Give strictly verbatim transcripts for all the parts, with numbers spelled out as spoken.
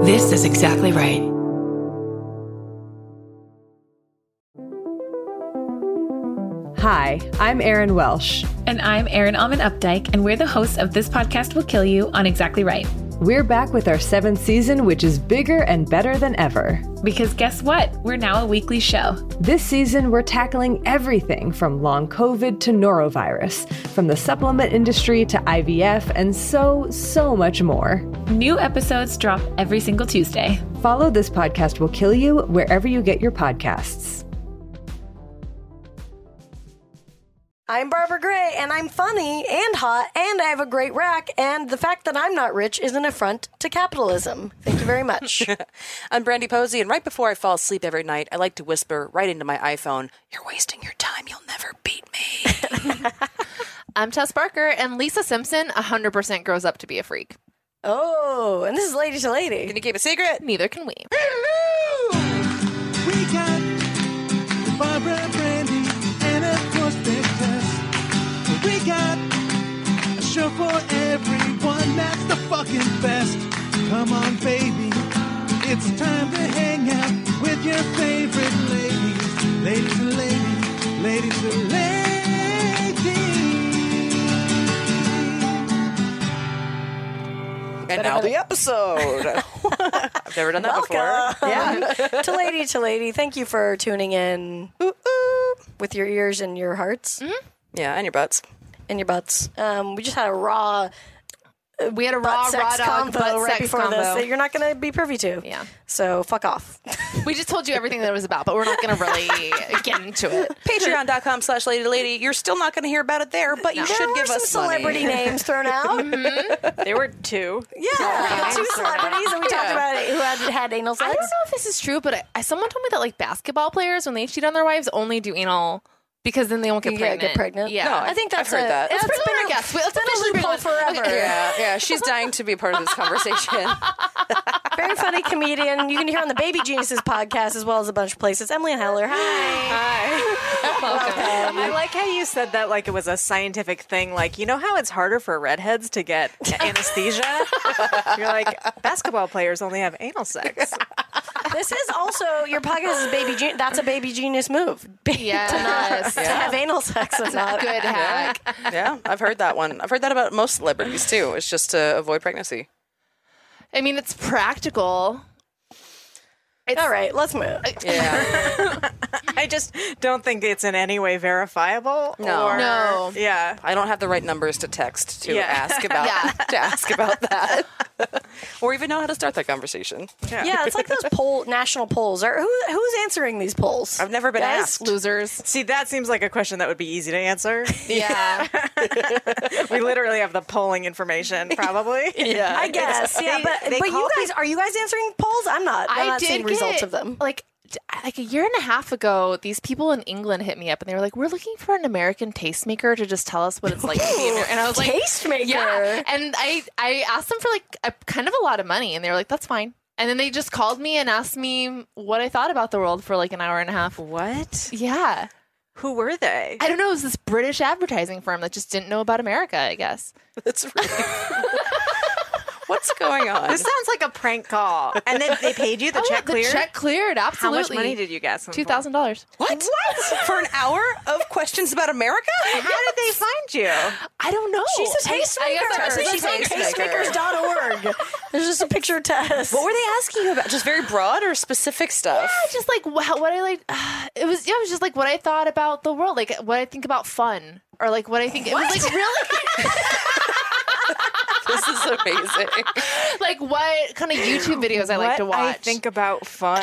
This is exactly right. Hi, I'm Erin Welsh. And I'm Erin Alman Updike, and we're the hosts of This Podcast Will Kill You on Exactly Right. We're back with our seventh season, which is bigger and better than ever. Because guess what? We're now a weekly show. This season, we're tackling everything from long COVID to norovirus, from the supplement industry to I V F, and so, so much more. New episodes drop every single Tuesday. Follow This Podcast Will Kill You wherever you get your podcasts. I'm Barbara Gray, and I'm funny and hot, and I have a great rack, and the fact that I'm not rich is an affront to capitalism. Thank you very much. I'm Brandy Posey, and right before I fall asleep every night, I like to whisper right into my iPhone, "You're wasting your time. You'll never beat me." I'm Tess Barker, and Lisa Simpson one hundred percent grows up to be a freak. Oh, and this is Lady to Lady. Can you keep a secret? Neither can we. Hello! We got Barbara, Brandy, and of course Big Tess. We got a show for everyone that's the fucking best. Come on, baby. It's time to hang out with your favorite ladies. Ladies and ladies. Ladies and ladies. And now the episode. I've never done that Welcome. before. Yeah. To Lady to Lady, thank you for tuning in ooh, ooh, with your ears and your hearts. Mm-hmm. Yeah, and your butts. And your butts. Um, we just had a raw... We had a butt raw, sex raw dog combo butt right sex before combo. this that you're not going to be privy to. Yeah. So fuck off. We just told you everything that it was about, but we're not going to really get into it. Patreon.com slash lady to lady. You're still not going to hear about it there, but you There should were give some us celebrity money. names thrown out. There were two. Yeah, two celebrities that we talked about who had had anal sex. I don't know if this is true, but I, someone told me that like basketball players, when they cheat on their wives, only do anal because then they won't get You pregnant. get pregnant? Yeah. No, I think that's I've heard a, that. It's That's been what I a- guess. Let's it's been a officially bring loophole it- forever. Okay. Yeah, yeah. She's dying to be a part of this conversation. Very funny comedian. You can hear on the Baby Geniuses podcast as well as a bunch of places. Emily and Heller. Hi. Hi. Welcome. I like how you said that like it was a scientific thing. Like, you know how it's harder for redheads to get anesthesia? You're like, basketball players only have anal sex. This is also, your podcast is Baby Genius. That's a Baby Genius move. Yes. To have anal sex and not. Good hack. Yeah, I've heard that one. I've heard that about most celebrities, too. It's just to avoid pregnancy. I mean, it's practical. It's, All right, let's move. Yeah. I just don't think it's in any way verifiable. No. Or, No. Yeah. I don't have the right numbers to text to Yeah. ask about Yeah. to ask about that. Or even know how to start that conversation. Yeah, it's like those poll national polls. Are who who's answering these polls? I've never been Guys? asked. Losers. See, that seems like a question that would be easy to answer. Yeah. We literally have the polling information, probably. Yeah. I guess. Yeah, They- but they but you call guys are you guys answering polls? I'm not. I'm I not did seeing get, results of them. Like, d- like a year and a half ago, these people in England hit me up and they were like, "We're looking for an American tastemaker to just tell us what it's like to be American." And I was like, Tastemaker? "Yeah." And I, I asked them for like a, kind of a lot of money, and they were like, "That's fine." And then they just called me and asked me what I thought about the world for like an hour and a half. What? Yeah. Who were they? I don't know. It was this British advertising firm that just didn't know about America, I guess. That's really... What's going on? This sounds like a prank call. And then they paid you the Oh, yeah, check the cleared? check cleared, How absolutely. much money did you get? two thousand dollars. What? What? For an hour of questions about America? How did they find you? I don't know. She's a I- I guess I tastemaker. was a She's on tastemaker. tastemakers dot org. There's just a picture of Tess. What were they asking you about? Just very broad or specific stuff? Yeah, just like wh- what I like. Uh, it was yeah, it was just like what I thought about the world, like what I think about fun, or like what I think. It was like really This is amazing. like what kind of YouTube videos I like what to watch. I think about fun.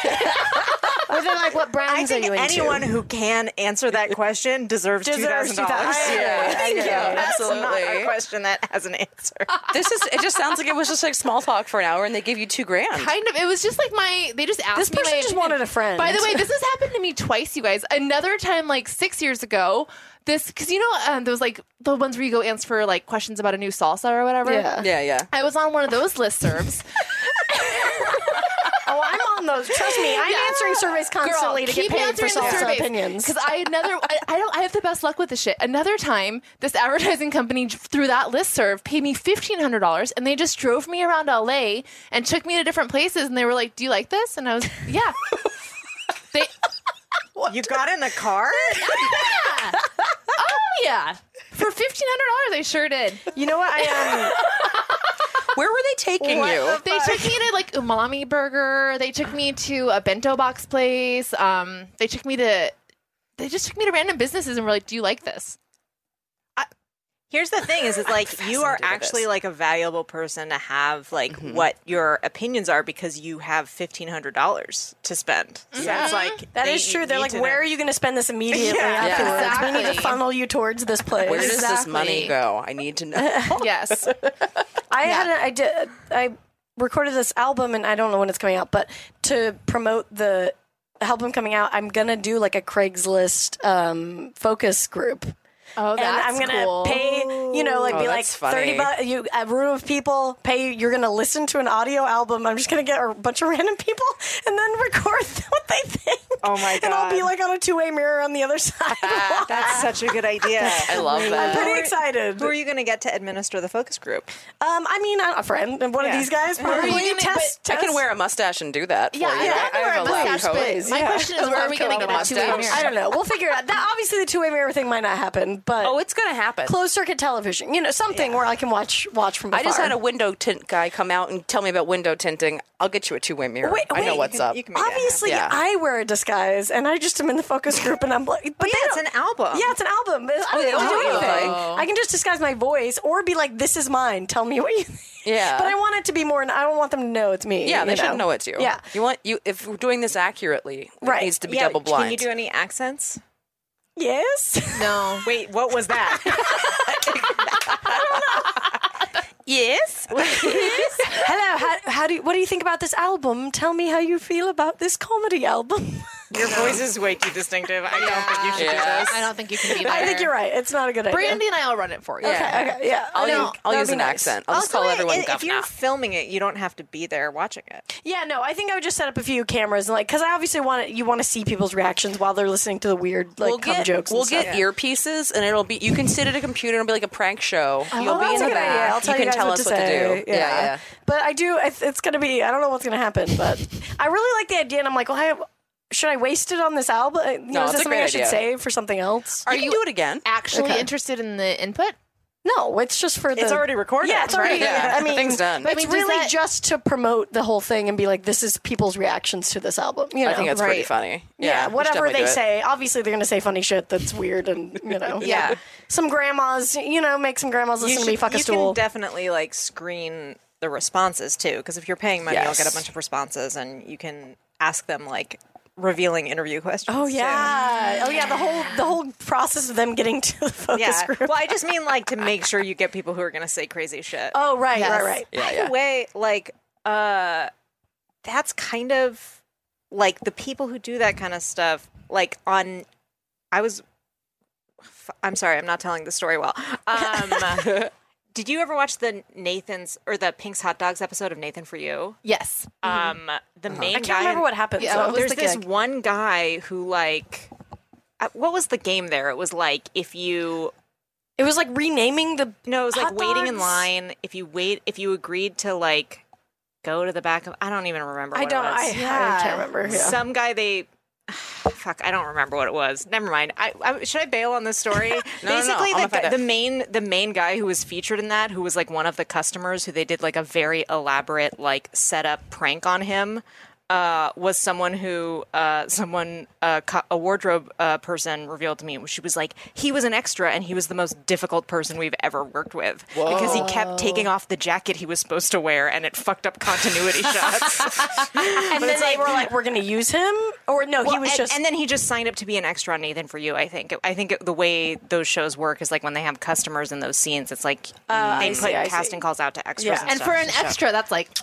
Or then like what I brands think are you into? anyone who can answer that question deserves two Deserves thousand dollars. two thousand dollars. Yeah, Thank you. That's not absolutely. a question that has an answer. This is. It just sounds like it was just like small talk for an hour, and they gave you two grand. Kind of. It was just like my. They just asked This me. person my just opinion. wanted a friend. By the way, this has happened to me twice, you guys. Another time, like six years ago. This because you know um, those like the ones where you go answer like questions about a new salsa or whatever. Yeah. Yeah, yeah. I was on one of those listservs. Oh, I'm on those. Trust me, I'm Yeah. answering surveys constantly Girl, to get keep paid for answering the salsa surveys. opinions. Because I another, I, I don't, I have the best luck with this shit. Another time, this advertising company through that listserv paid me fifteen hundred dollars, and they just drove me around L A and took me to different places, and they were like, "Do you like this?" And I was, "Yeah." they, You got in the car? yeah. Oh yeah, for fifteen hundred dollars, they sure did. You know what? I um, Where were they taking you? They took me to like Umami Burger. They took me to a bento box place. Um, they took me to, they just took me to random businesses and were like, "Do you like this?" Here's the thing: is, is like you are fascinated by actually this. like a valuable person to have like Mm-hmm. what your opinions are because you have fifteen hundred dollars to spend. So it's like that they- is true. you They're need like, to where know. are you going to spend this immediately Yeah. afterwards? Yeah. We need to Exactly. funnel you towards this place. Where does this Exactly. money go? I need to know. Yes. I had a, I did I recorded this album and I don't know when it's coming out, but to promote the album coming out, I'm gonna do like a Craigslist um, focus group. Oh, And that's I'm gonna cool. pay, you know, like Oh, be like that's funny. thirty bucks. You a room of people pay. You're gonna listen to an audio album. I'm just gonna get a bunch of random people and then record what they think. Oh my And I'll be God. like on a two way mirror on the other side. of the wall. That's such a good idea. I love I'm that. pretty excited. Who are you going to get to administer the focus group? Um, I mean, a friend, and one of Yeah. these guys probably. you gonna- test, I can test. wear a mustache and do that. Yeah, for I you. have to I wear have a a lab mustache, coat. but my question is, where are we going to get a two-way mustache. mirror? I don't know. We'll figure it out. That, obviously, the two way mirror thing might not happen, but Oh, it's gonna happen. closed circuit television. You know, something where I can watch watch from afar. I just had a window tint guy come out and tell me about window tinting. I'll get you a two-way mirror. Wait, I know wait. what's up. You can make that Obviously, Yeah. I wear a disguise, and I just am in the focus group, and I'm like, but Yeah, they it's don't- an album. Yeah, it's an album. I don't they need to do don't do anything. anything. I can just disguise my voice, or be like, "This is mine. Tell me what you think." Yeah. But I want it to be more. I don't want them to know it's me. Yeah, they you shouldn't know it's you. Yeah. You want you if we're doing this accurately, it Right. needs to be Yeah, double blind. Can you do any accents? Yes. No. Wait, what was that? yes. Hello. How, how do you, what do you think about this album? Tell me how you feel about this comedy album. Your voice is way too distinctive. I don't think you should Yeah. do this. I don't think you can be there. I think you're right. It's not a good idea. Brandy and I will run it for you. Okay. Okay. Yeah. I'll, No, use, I'll that would use be an nice. accent. I'll just Also, call everyone if governor. you're filming it, you don't have to be there watching it. Yeah, no, I think I would just set up a few cameras and like, because I obviously want to, you want to see people's reactions while they're listening to the weird like we'll cum get jokes. we'll and stuff. get earpieces and it'll be you can sit at a computer and it'll be like a prank show. You'll Oh, be that's in a the good back. idea. I'll tell you, you can guys tell what us to what say. to do. Yeah, yeah. But I do. It's, it's going to be. I don't know what's going to happen, but I really like the idea, and I'm like, well, I, should I waste it on this album? You know, No, is it's this a something great I should idea. save for something else? Are you can you do it again? actually Okay. interested in the input? No, it's just for the. It's already recorded. Yeah, it's already. Right, yeah. I mean, The thing's done. It's I mean, does really that- just to promote the whole thing and be like, this is people's reactions to this album. You know, I think it's pretty right? funny. Yeah, Yeah, we should whatever definitely they do it. say. Obviously, they're going to say funny shit that's weird, and you know, Yeah. Some grandmas, you know, make some grandmas listen You, to me should, fuck a you stool. can definitely like screen the responses too, because if you're paying money, you'll Yes. get a bunch of responses, and you can ask them like revealing interview questions. Oh too. yeah, oh yeah. The whole the whole process of them getting to the focus Yeah. group. Well, I just mean like to make sure you get people who are going to say crazy shit. Oh right, Yes. right, right. Yeah, By yeah. the way, like, uh, that's kind of like the people who do that kind of stuff. Like on, I was, f- I'm sorry, I'm not telling the story well. Um, did you ever watch the Nathan's or the Pink's Hot Dogs episode of Nathan for You? Yes. Um, the main I guy. can't remember what happened. Yeah, so. what was There's the this gig? one guy who like, uh, what was the game there? It was like if you It was like renaming the. No, it was like Hot waiting in dogs? line. If you wait, if you agreed to like go to the back of, I don't even remember. I What don't. It was. I, I Yeah. can't remember. Yeah. Some guy they. Fuck, I don't remember what it was. Never mind. I, I should I bail on this story? no, no, Basically, I'm the, offended. the main the main guy who was featured in that, who was like one of the customers, who they did like a very elaborate like setup prank on him. Uh, was someone who uh, someone uh, co- a wardrobe uh, person revealed to me. She was like, he was an extra and he was the most difficult person we've ever worked with because he kept taking off the jacket he was supposed to wear and it fucked up continuity shots. and then they were like, "We're going to use him," or no, he Well, was and, just. and then he just signed up to be an extra on Nathan for You. I think. I think it, the way those shows work is like when they have customers in those scenes, it's like they I put see, I see. casting calls out to extras. Yeah. and, And stuff. for an extra, that's like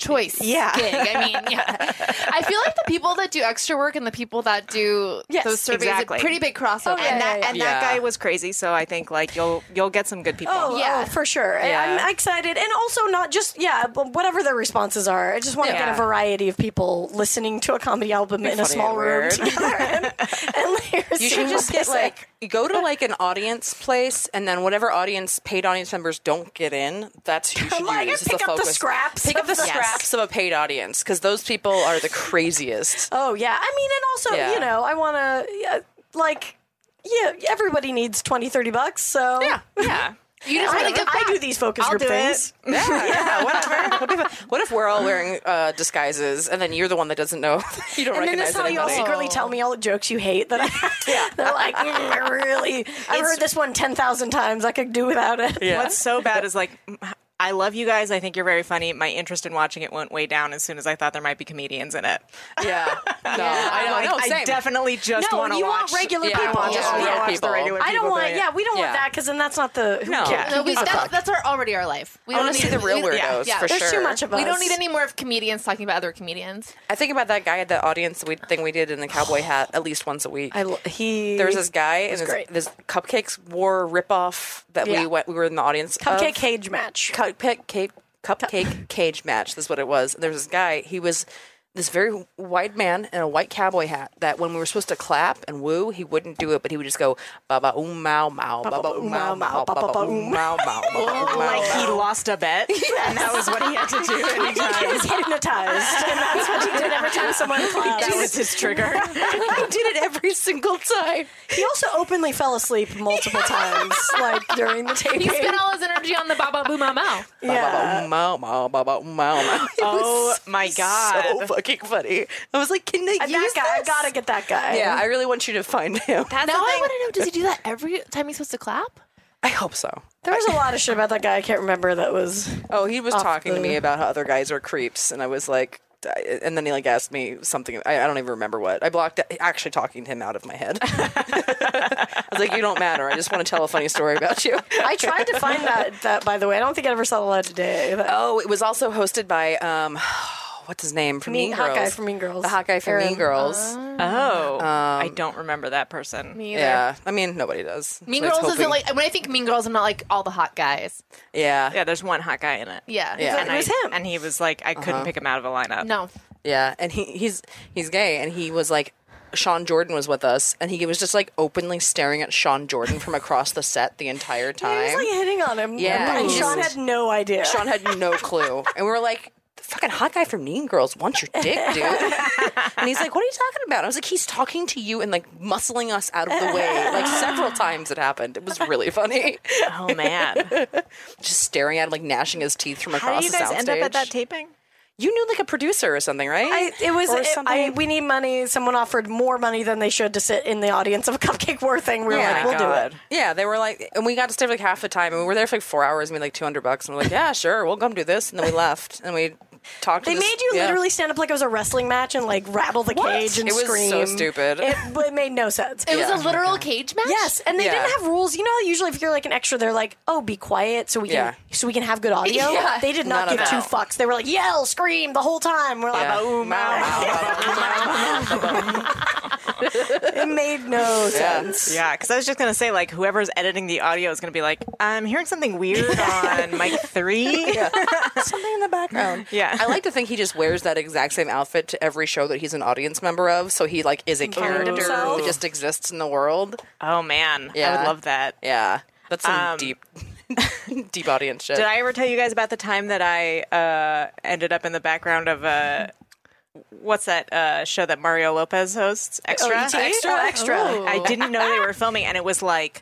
choice Yeah. gig. I mean, yeah. I feel like the people that do extra work and the people that do Yes, those surveys exactly. a pretty big crossover. and that yeah, and yeah. that guy was crazy. So I think like you'll you'll get some good people. Oh, Yeah. yeah, for sure. I- Yeah. I'm excited. And also not just, yeah, but whatever their responses are. I just want to Yeah. get a variety of people listening to a comedy album in a funny small and room weird. together. And, and hear- You see should what just they get say. like you go to like an audience place, and then whatever audience paid audience members don't get in, that's who you should Like, use. as pick the up the focus. scraps Pick up of the the- scraps of a paid audience because those people are the craziest. Oh, yeah. I mean, and also, Yeah. you know, I want to, like, yeah, everybody needs twenty, thirty bucks. So Yeah, Yeah. You just I, want to give I back. do these focus I'll group do it. things. yeah, yeah. Whatever. What if, what if we're all wearing uh, disguises, and then you're the one that doesn't know? You don't And then recognize that's how you all anybody. secretly tell me all the jokes you hate that I, yeah. They're like, mm, I really, I've heard this one ten thousand times. I could do without it. Yeah. What's so bad is like, I love you guys. I think you're very funny. My interest in watching it went way down as soon as I thought there might be comedians in it. Yeah. No, I know. Like, no, I same. definitely just No, want to you watch. want regular Yeah, people. I just Yeah, want yeah. watch the the regular I don't people want, doing it. yeah, we don't want Yeah. that because then that's not the. Who No. cares? No, we, Fuck. that's, that's our already our life. We I don't want to see need- the real we- weirdos yeah, for There's sure. too much of us. We don't need any more of comedians talking about other comedians. I think about that guy at the audience we, thing we did in the cowboy hat at least once a week. I, l- he. There was this guy, and this, great. this Cupcakes War ripoff that Yeah. we went. We were in the audience. cupcake of. cage match. Cupcake cake, cupcake cage match. That's what it was. There was this guy. He was this very white man in a white cowboy hat. That when we were supposed to clap and woo, he wouldn't do it, but he would just go ba ba oom mow mow ba ba oom mow mow ba ba oom mow mow. Like he lost a bet, and that was what he had to do He anytime. was hypnotized, and that's what he did every time someone clapped. That was his trigger. He did it every single time. He also openly fell asleep multiple times, like during the taping. He spent all his energy on the ba ba boo ma ma. yeah. Mow mow ba ba oom mow mow. It Oh was my so god. fucking funny. I was like, can they And use that guy, I this? gotta get that guy. Yeah, I really want you to find him. That's Now the I thing. want to know, does he do that every time he's supposed to clap? I hope so. There was a lot of shit about that guy. I can't remember that was. Oh, he was Off talking to the- me about how other guys are creeps, and I was like, and then he like asked me something. I, I don't even remember what. I blocked it, actually talking him out of my head. I was like, you don't matter. I just want to tell a funny story about you. I tried to find that. That by the way, I don't think I ever saw the light today. But Oh, it was also hosted by um, what's his name from Mean- Mean hot Girls? guy from Mean Girls. The hot guy from Aaron. Mean Girls. Oh, I don't remember that person. Me either. yeah, I mean nobody does. Mean So I was Girls isn't hoping- like, when I think Mean Girls, I'm not like all the hot guys. Yeah, Yeah, there's one hot guy in it. Yeah. Yeah. And It was I, him. And he was like, I couldn't pick him out of a lineup. No. yeah, and he he's he's gay, and he was like. Sean Jordan was with us, and he was just like openly staring at Sean Jordan from across the set the entire time. he was like hitting on him. Yeah. and Ooh. Sean had no idea. Sean had no clue. And we were like, the fucking hot guy from Mean Girls wants your dick, dude. And he's like, what are you talking about? I was like, he's talking to you and like muscling us out of the way. Like several times it happened. It was really funny. Oh man. Just staring at him, like gnashing his teeth from How across did you the guys end up soundstage. at that taping? You knew like a producer or something, right? I, it was. Or It, something. I, we need money. Someone offered more money than they should to sit in the audience of a Cupcake War thing. We were Yeah. like, Oh we'll my do God. it. Yeah, they were like, and we got to stay for like half the time, and we were there for like four hours, and we had like two hundred bucks, and we're like, yeah, sure, we'll come do this, and then we left, and we talked. They to this, made you yeah. literally stand up like it was a wrestling match and like rattle the cage and It was scream. so stupid. It, but it made no sense. It Yeah. was a literal cage match? Yes, and they Yeah. didn't have rules. You know, how usually if you're like an extra, they're like, "Oh, be quiet, so we can Yeah. so we can have good audio." Yeah. They did not None of give two that. fucks. They were like, "Yell, scream the whole time." We're like, Yeah. "Boom, Mow, mow, mow, mow. it made no sense." Yeah, because I was just gonna say, like, whoever's editing the audio is gonna be like, I'm hearing something weird on mic three. Yeah. Something in the background. Yeah. I like to think he just wears that exact same outfit to every show that he's an audience member of, so he like is a character himself. who just exists in the world. Oh man, I Yeah. would love that. Yeah. That's some Um, deep deep audience shit. Did I ever tell you guys about the time that I uh, ended up in the background of a what's that uh, show that Mario Lopez hosts? Extra. Oh, E T? Extra, extra. I didn't know they were filming, and it was like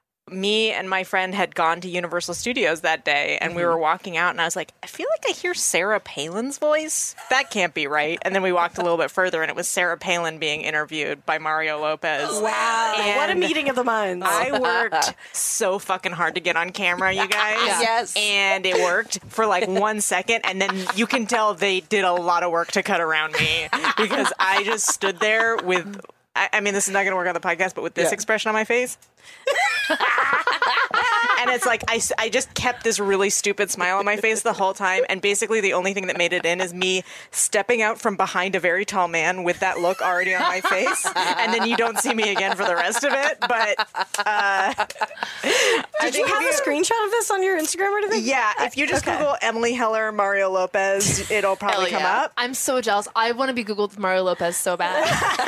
me and my friend had gone to Universal Studios that day, and we were walking out, and I was like, I feel like I hear Sarah Palin's voice. That can't be right. And then we walked a little bit further, and it was Sarah Palin being interviewed by Mario Lopez. Wow, what a And meeting of the minds. I worked so fucking hard to get on camera, you guys. Yes. And it worked for like one second, and then you can tell they did a lot of work to cut around me because I just stood there with. I I mean, this is not going to work on the podcast, but with this Yeah. expression on my face. and it's like I, s- I just kept this really stupid smile on my face the whole time, and basically the only thing that made it in is me stepping out from behind a very tall man with that look already on my face, and then you don't see me again for the rest of it. But uh, Did you have a screenshot of this on your Instagram or anything? yeah, if you just Okay. Google Emily Heller, Mario Lopez, it'll probably Hell come yeah. up. I'm so jealous. I want to be Googled with Mario Lopez so bad.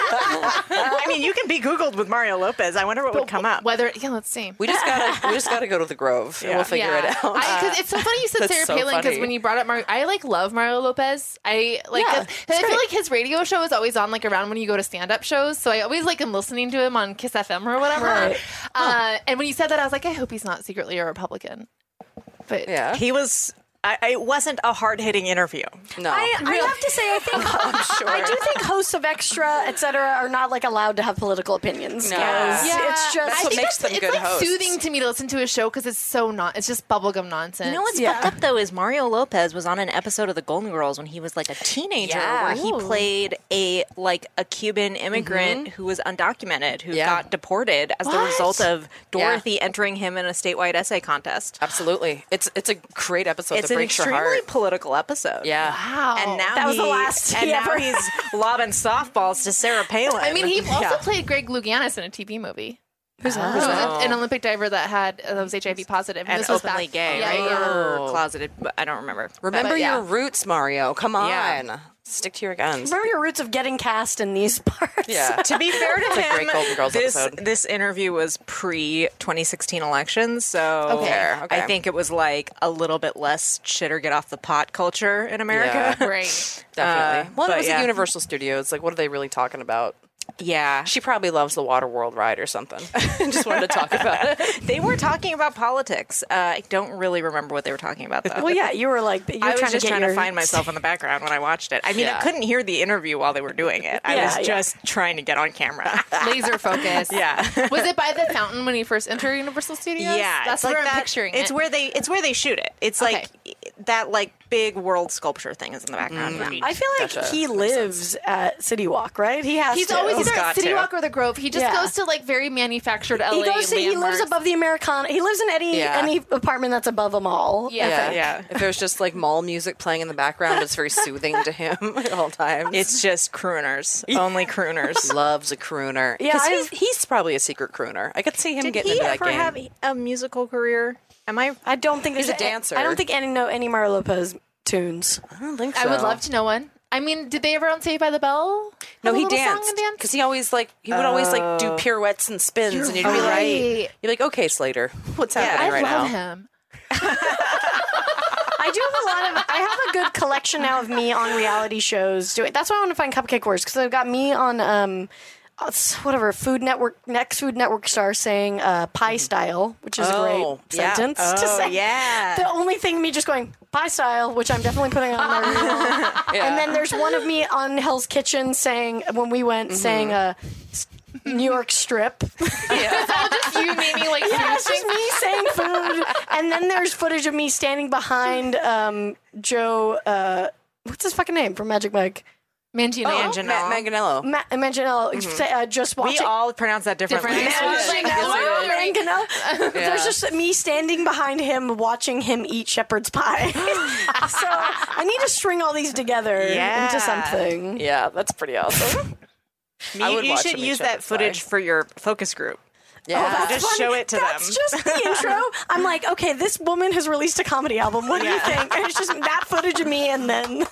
I mean, you can be Googled with Mario Lopez. I wonder what would come up. Whether yeah, let's see. We just gotta we just gotta go to the Grove and Yeah. we'll figure yeah. it out. I, cause it's so funny you said That's Sarah so Palin because funny. when you brought up Mario, I like love Mario Lopez. I like Yeah, cause, 'cause I feel like his radio show is always on like around when you go to stand up shows. So I always like am listening to him on Kiss F M or whatever. Right. Uh, and when you said that, I was like, I hope he's not secretly a Republican. But yeah. He was. I, it wasn't a hard-hitting interview. No. I, I have to say, I think I do think hosts of Extra, et cetera, are not like allowed to have political opinions. No. 'cause yeah, it's just I what think makes that's- them good It's like hosts. soothing to me to listen to his show because it's so not. It's just bubblegum nonsense. You know what's Yeah. fucked up though is Mario Lopez was on an episode of The Golden Girls when he was like a teenager, Yeah. where he Ooh. played a like a Cuban immigrant who was undocumented who Yeah. got deported as the What? result of Dorothy entering him in a statewide essay contest. Absolutely. It's it's a great episode It's that an breaks your extremely heart. political episode. Yeah. Wow. And now That was he, the last and he now ever- he's lobbing softballs to Sarah Palin. I mean, he also Yeah. played Greg Louganis in a T V movie. Who's that? He was a- an Olympic diver that had uh, that was H I V positive and this was openly back- gay, yeah, right? yeah. Or closeted, but I don't remember. Remember But, yeah. your roots, Mario. Come on. Yeah. Stick to your guns. Remember your roots of getting cast in these parts. Yeah. To be fair to It's a him, great Golden Girls this episode. this interview was pre twenty sixteen elections, so Okay. Fair, okay. I think it was like a little bit less shit or get off the pot culture in America. Yeah. Right. Definitely. Uh, well, it but was yeah. at Universal Studios. Like, what are they really talking about? Yeah. She probably loves the Waterworld ride or something. Just wanted to talk about it. They were talking about politics. Uh, I don't really remember what they were talking about, though. Well, yeah, you were like, you were I was trying just to get trying your, to find myself in the background when I watched it. I mean, Yeah. I couldn't hear the interview while they were doing it. I Yeah, was yeah. just trying to get on camera. Laser focus. yeah. Was it by the fountain when you first entered Universal Studios? Yeah, That's it's like where I'm that, picturing It's it. where they it's where they shoot it. It's Okay. like that like big world sculpture thing is in the background. for each- I feel like Gotcha. he lives at City Walk, right? He has He's to. always He's either got at City to. Walk or the Grove. He just Yeah. goes to like very manufactured L A He goes to, he lives landmarks. above the Americana. He lives in any Yeah. any apartment that's above a mall. Yeah. Yeah. Yeah. If there's just like mall music playing in the background, it's very soothing to him at all times. It's just crooners, only crooners. loves a crooner. Yeah, 'Cause I've- he's, he's probably a secret crooner. I could see him Did getting he into that ever game. have a musical career? Am I? I don't think He's there's a dancer. I don't think any know any Mario Lopez tunes. I don't think so. I would love to know one. I mean, did they ever on Saved by the Bell? No, have a he little song danced and dance? because he always like he would always like do pirouettes and spins, and you'd be like, right. you're like, okay, Slater, what's Yeah, happening I right love now? him. I do have a lot of. I have a good collection now of me on reality shows doing. That's why I want to find Cupcake Wars because I've got me on um, uh, s- whatever Food Network, next Food Network star saying uh, pie style, which is a Oh, great yeah. sentence to Oh, say. yeah. The only thing me just going pie style, which I'm definitely putting on my reel. Yeah. And then there's one of me on Hell's Kitchen saying when we went saying uh, s- New York strip. Just you naming like Yeah, it's food just things. me saying food. And then there's footage of me standing behind um, Joe. Uh, what's his fucking name from Magic Mike? Mangino. Manganiello. Matt Manganello. Ma- Manganiello. Say, Uh, just We watching. all pronounce that differently. Different. Manganiello. Yeah. There's just me standing behind him, watching him eat shepherd's pie. So I need to string all these together Yeah. into something. Yeah, that's pretty awesome. You, I would you watch should him eat use that shepherd's footage pie. for your focus group. Yeah, Just Funny. show it to That's them. just the intro. I'm like, okay, this woman has released a comedy album. What do you Yeah. think? And it's just that footage of me, and then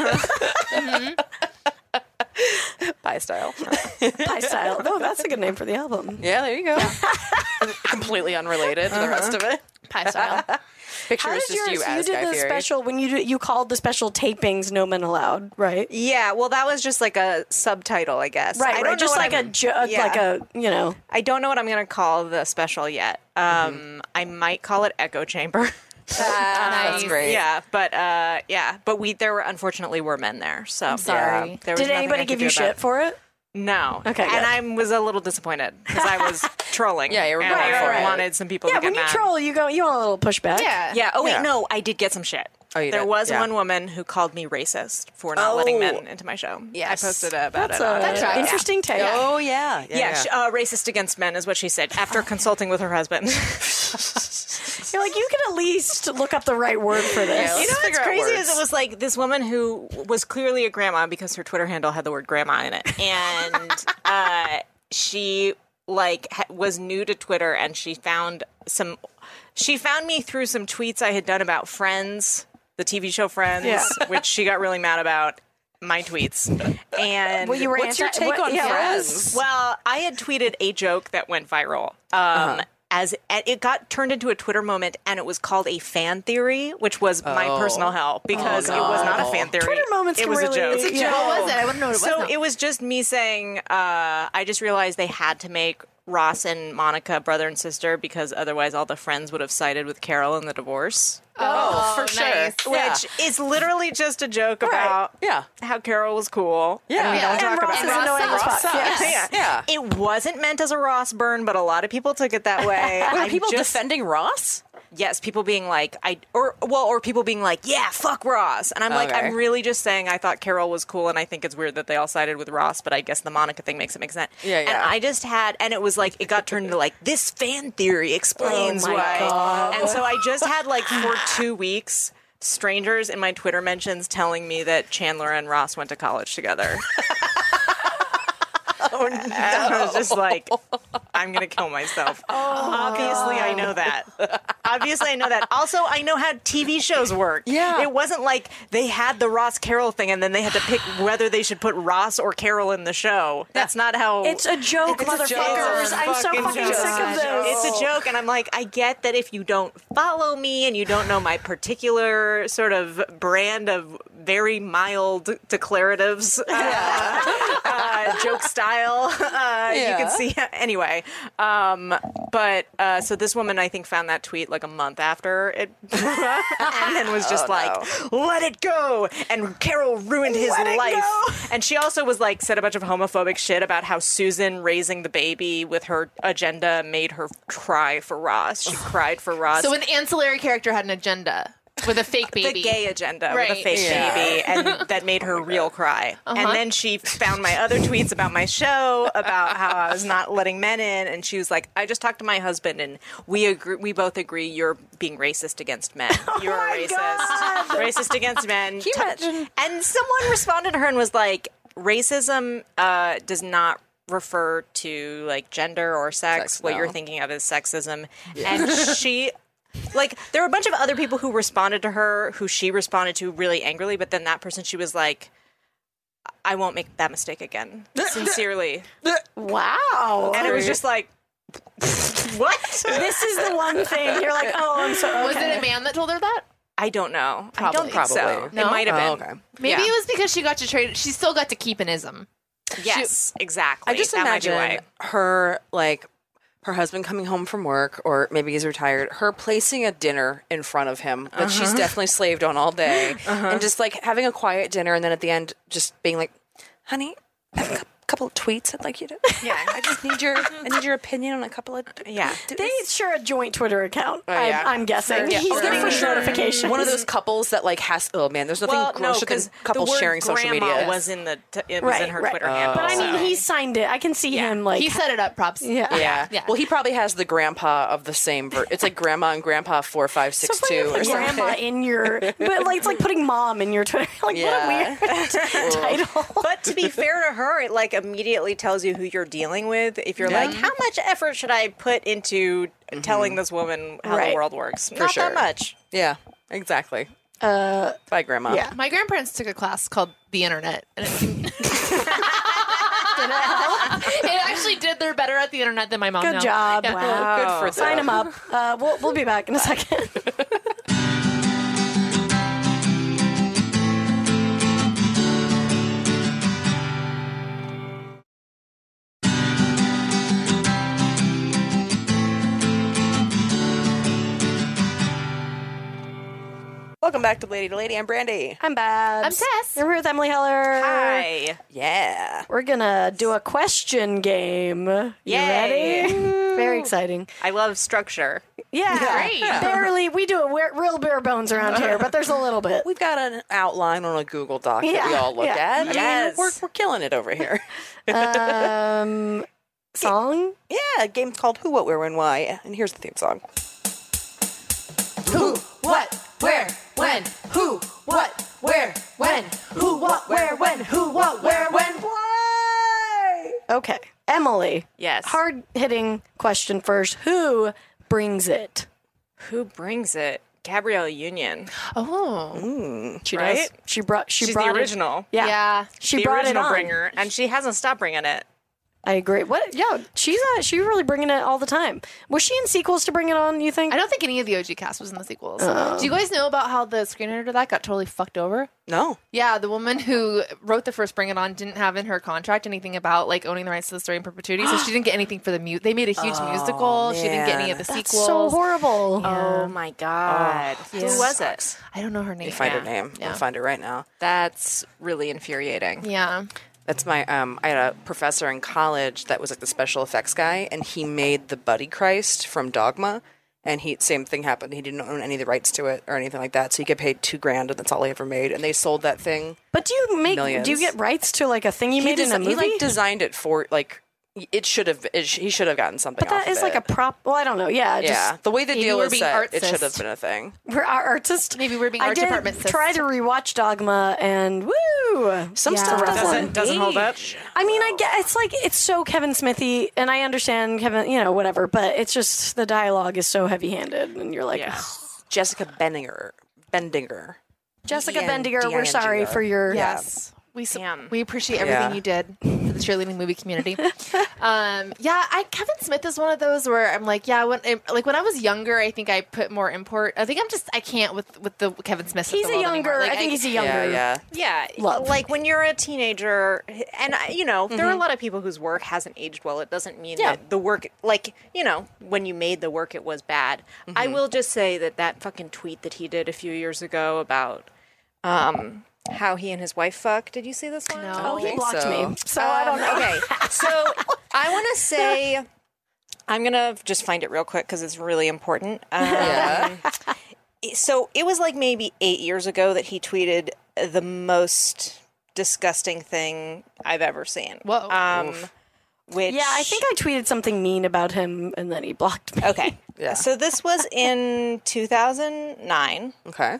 pie style. Pie Style. No, that's a good name for the album. Yeah, there you go. Completely unrelated to the rest of it. Pie style. Picture How is did just yours? you You as did Guy the Fieri. special when you do, you called the special tapings "No Men Allowed," right? Yeah, well, that was just like a subtitle, I guess. Right, I don't right. know Just what like I'm- a jo- yeah. like a you know. I don't know what I'm going to call the special yet. Um, I might call it Echo Chamber. That's Nice. great. yeah, but uh, yeah, but we there were unfortunately were men there. So I'm sorry. there was Did nothing anybody I give could you do about shit it. for it? No. Okay, good. and I was a little disappointed because I was trolling. Yeah, you were and going I for it. wanted some people Yeah, to get when you mad. troll, you go you want a little pushback. Yeah. Yeah. Oh wait, Yeah. no, I did get some shit. Oh, you there did? was Yeah. one woman who called me racist for not letting Oh. men into my show. Yes. I posted about That's it. on- an tracks. interesting take. Oh yeah, yeah. Yeah, sh- uh, racist against men is what she said after consulting with her husband. You're like, you can at least look up the right word for this. Yeah, You know Let's what's figure out crazy words. is it was like this woman who was clearly a grandma because her Twitter handle had the word grandma in it, and uh, she like ha- was new to Twitter, and she found some. She found me through some tweets I had done about Friends, the T V show Friends, Yeah. which she got really mad about my tweets. And Well, you were What's your anti- take what- on yeah, Friends? well, I had tweeted a joke that went viral. Um, Uh-huh. As and it got turned into a Twitter moment, and it was called a fan theory, which was my Oh. personal hell because Oh, it was not a no. fan theory. Twitter moments it can was really- a joke. It's a Yeah. What was it? I want to know what it was. So now. it was just me saying, uh, I just realized they had to make Ross and Monica brother and sister because otherwise all the friends would have sided with Carol in the divorce. Oh, for nice. sure. Yeah. Which is literally just a joke about Yeah. how Carol was cool. Yeah. And we Yeah. don't And talk Ross about is that. annoying as fuck. sucks. Yes. Yeah. It wasn't meant as a Ross burn, but a lot of people took it that way. Were I people just- defending Ross? Yes, people being like, I or well, or people being like, yeah, fuck Ross, and I'm like, Okay. I'm really just saying I thought Carol was cool, and I think it's weird that they all sided with Ross, but I guess the Monica thing makes it make sense. Yeah, And yeah. I just had, and it was like it got turned into like this fan theory explains Oh my why, God. and so I just had like for two weeks. Strangers in my Twitter mentions telling me that Chandler and Ross went to college together. Oh, no. And I was just like, I'm going to kill myself. Obviously, I know that. Obviously, I know that. Also, I know how T V shows work. Yeah. It wasn't like they had the Ross Carol thing and then they had to pick whether they should put Ross or Carol in the show. That's not how... It's a joke, It's a motherfuckers. joke. I'm so Fucking fucking joke. sick of this. It's a joke, and I'm like, I get that if you don't follow me and you don't know my particular sort of brand of very mild declaratives, uh, uh, joke style, uh, you Yeah. can see. Anyway, um, but uh, so this woman, I think, found that tweet like a month after it, and then was just Oh, like, "Let it go," and Carol ruined his Let it life. go. And she also was like, said a bunch of homophobic shit about how Susan raising the baby with her agenda made her cry for Ross. She cried for Ross. So an ancillary character had an agenda with a fake baby. the gay agenda with Right. a fake Yeah. baby, and that made her real cry. And then she found my other tweets about my show, about how I was not letting men in, and she was like, "I just talked to my husband, and we agree. We both agree you're being racist against men. You're my a racist, God. racist against men." you imagine? And someone responded to her and was like, "Racism uh, does not." Refer to like gender or sex, Sex, what no. you're thinking of as sexism." And she like there were a bunch of other people who responded to her who she responded to really angrily, but then that person, she was like, I won't make that mistake again. Sincerely. Wow. And it was just like, what? This is the one thing you're like, oh, I'm so. Was okay. it a man that told her that? I don't know. I Probably. don't think so. Probably. No? It might have Oh, been. okay. Maybe Yeah. it was because she got to trade. She still got to keep an ism. Yes, exactly. I just that might be imagine why. her, like, her husband coming home from work, or maybe he's retired, her placing a dinner in front of him that she's definitely slaved on all day, and just, like, having a quiet dinner, and then at the end, just being like, honey, I have a cou- couple of tweets I'd like you to... Yeah. I just need your I need your opinion on a couple of... Yeah. They share a joint Twitter account. Oh, yeah. I'm, I'm guessing. Yeah. He's Oh, getting for push sure. notifications. One of those couples that, like, has... Oh, man, there's nothing Well, no, grosser than because couples the word sharing social grandma media. was in the t- it was Right, in her right. Twitter handle. But I mean, so. he signed it. I can see him like. He set it up. Props. yeah. Yeah. Yeah. Well, he probably has the grandpa of the same. Ver- it's like grandma and grandpa four five So six funny two to or put something. grandma in your, but like it's like putting mom in your Twitter. Like Yeah. what a weird title. But to be fair to her, it like immediately tells you who you're dealing with. If you're Yeah. like, how much effort should I put into telling this woman how Right. the world works? Not sure. that much. Yeah, exactly. Uh, Bye, grandma. yeah. My grandparents took a class called The Internet, and it, it actually did. They're better at the internet than my mom. Good now. job. Yeah. Wow. Good for Sign them. him up. Uh, we'll we'll be back in a second. Welcome back to Lady to Lady. I'm Brandy. I'm Babs. I'm Tess. And we're with Emily Heller. Hi. Yeah. We're gonna do a question game. You Yay. ready? Very exciting. I love structure. Yeah. Great. Barely. We do it we're, real bare bones around here, but there's a little bit. We've got an outline on a Google Doc that we Yeah, all look yeah. at. I mean, Yes. we're, we're killing it over here. Um, song. Yeah, a game called Who, What, Where, When, Why. And here's the theme song. what, where, when, who, what, where, when, who, what, where, when, who, what, where, when, why? Okay. Emily. Yes. Hard hitting question first. Who brings it? Who brings it? Gabrielle Union. Oh. She Right? does. She brought. She She's brought the it- original. Yeah. Yeah. She the brought original it on. bringer, and she hasn't stopped bringing it. I agree. What? Yeah, she's uh, she's really bringing it all the time. Was she in sequels to bring it on? You think? I don't think any of the O G cast was in the sequels. Do you guys know about how the screenwriter of that got totally fucked over? No. Yeah, the woman who wrote the first Bring It On didn't have in her contract anything about like owning the rights to the story in perpetuity, so she didn't get anything for the mute. They made a huge musical. She didn't get any of the That's sequels. so horrible. Oh my god. Who was it? I don't know her name. You find yeah. her name. Yeah. I'll find it right now. That's really infuriating. Yeah. That's my um I had a professor in college that was like the special effects guy, and he made the Buddy Christ from Dogma, and he same thing happened. He didn't own any of the rights to it or anything like that. So he get paid two grand and that's all he ever made. And they sold that thing. But do you make? Millions. Do you get rights to like a thing you He, made in a desi- movie? he like designed it for like it should have it sh- he should have gotten something. but that off of is like it. a prop. Well, I don't know. Yeah. yeah. Just, The way the Maybe deal we're is being set, it should have artsist. been a thing. we're our artists. Maybe we're being I art did department sis. try to rewatch Dogma, and woo, Some Yeah. stuff doesn't, Doesn't doesn't hold up. I mean, I get it's like it's so Kevin Smithy, and I understand Kevin, you know, whatever. But it's just the dialogue is so heavy-handed, and you're like, Yeah. "Ugh." Jessica Bendinger. Bendinger. Jessica D N- Bendinger, we're D I N G R. sorry for your Yes. We, su- Damn. we appreciate everything Yeah. you did for the cheerleading movie community. um, yeah, I Kevin Smith is one of those where I'm like, yeah, when like when I was younger, I think I put more import. I think I'm just I can't with with the Kevin Smith. of He's the a world younger. anymore. Like, I think he's a younger. Yeah, Yeah, yeah. Love. like when you're a teenager, and I- you know, there are a lot of people whose work hasn't aged well. It doesn't mean Yeah. that the work, like you know, when you made the work, it was bad. I will just say that that fucking tweet that he did a few years ago about um, how he and his wife fuck. Did you see this one? No. Oh, he think blocked so. me, so I don't know. Okay, so I want to say, I'm gonna just find it real quick because it's really important. Um, Yeah. so it was like maybe eight years ago that he tweeted the most disgusting thing I've ever seen. Whoa. Um, which Yeah, I think I tweeted something mean about him, and then he blocked me. okay. Yeah. So this was in two thousand nine. Okay.